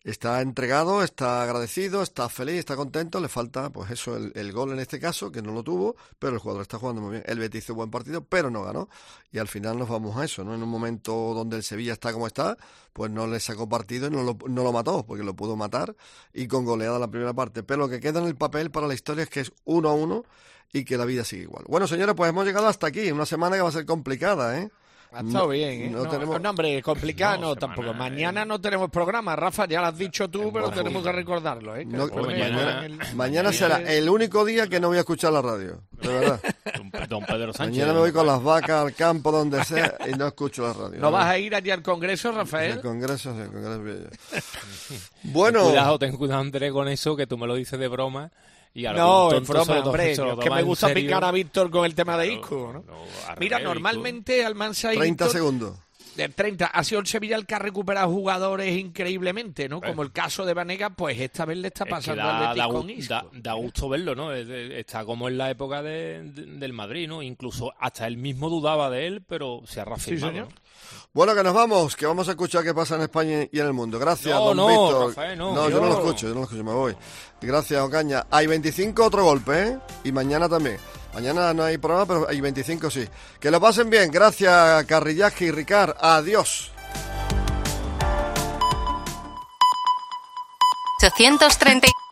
está entregado, está agradecido, está feliz, está contento. Le falta, pues eso, el gol en este caso, que no lo tuvo, pero el jugador está jugando muy bien. El Betis hizo buen partido, pero no ganó. Y al final nos vamos a eso, ¿no? En un momento donde el Sevilla está como está, pues no le sacó partido y no lo mató, porque lo pudo matar y con goleada la primera parte. Pero lo que queda en el papel para la historia es que es 1-1 y que la vida sigue igual. Bueno, señores, pues hemos llegado hasta aquí. Una semana que va a ser complicada, ¿eh? Ha estado bien, ¿eh? No, hombre, complicado no, tampoco. Mañana no tenemos programa, Rafa, ya lo has dicho tú, pero tenemos que recordarlo, ¿eh? Mañana será el único día que no voy a escuchar la radio, de verdad. Don Pedro Sánchez. Mañana me voy con las vacas al campo, donde sea, y no escucho la radio. ¿No vas a ir allí al Congreso, Rafael? El Congreso, sí, el Congreso. Bueno. Ten cuidado, Andrés, con eso, que tú me lo dices de broma. Y no, es broma, hombre, es que me gusta picar a Víctor con el tema de Isco, ¿no? Mira, normalmente Almansa y 30 segundos. De 30. Ha sido el Sevilla el que ha recuperado jugadores increíblemente, ¿no? Como el caso de Banega, pues esta vez le está pasando al Betis con Isco. Da gusto verlo, ¿no? Está como en la época del Madrid, ¿no? Incluso hasta él mismo dudaba de él, pero se ha reafirmado. Sí, señor. ¿No? Bueno, que nos vamos, que vamos a escuchar qué pasa en España y en el mundo. Gracias, don Víctor. Rafael, yo no lo escucho, me voy. Gracias, Ocaña. Hay 25 otro golpe, ¿eh? Y mañana también. Mañana no hay programa, pero hay 25 sí. Que lo pasen bien. Gracias, Carrillaje y Ricard. Adiós. 830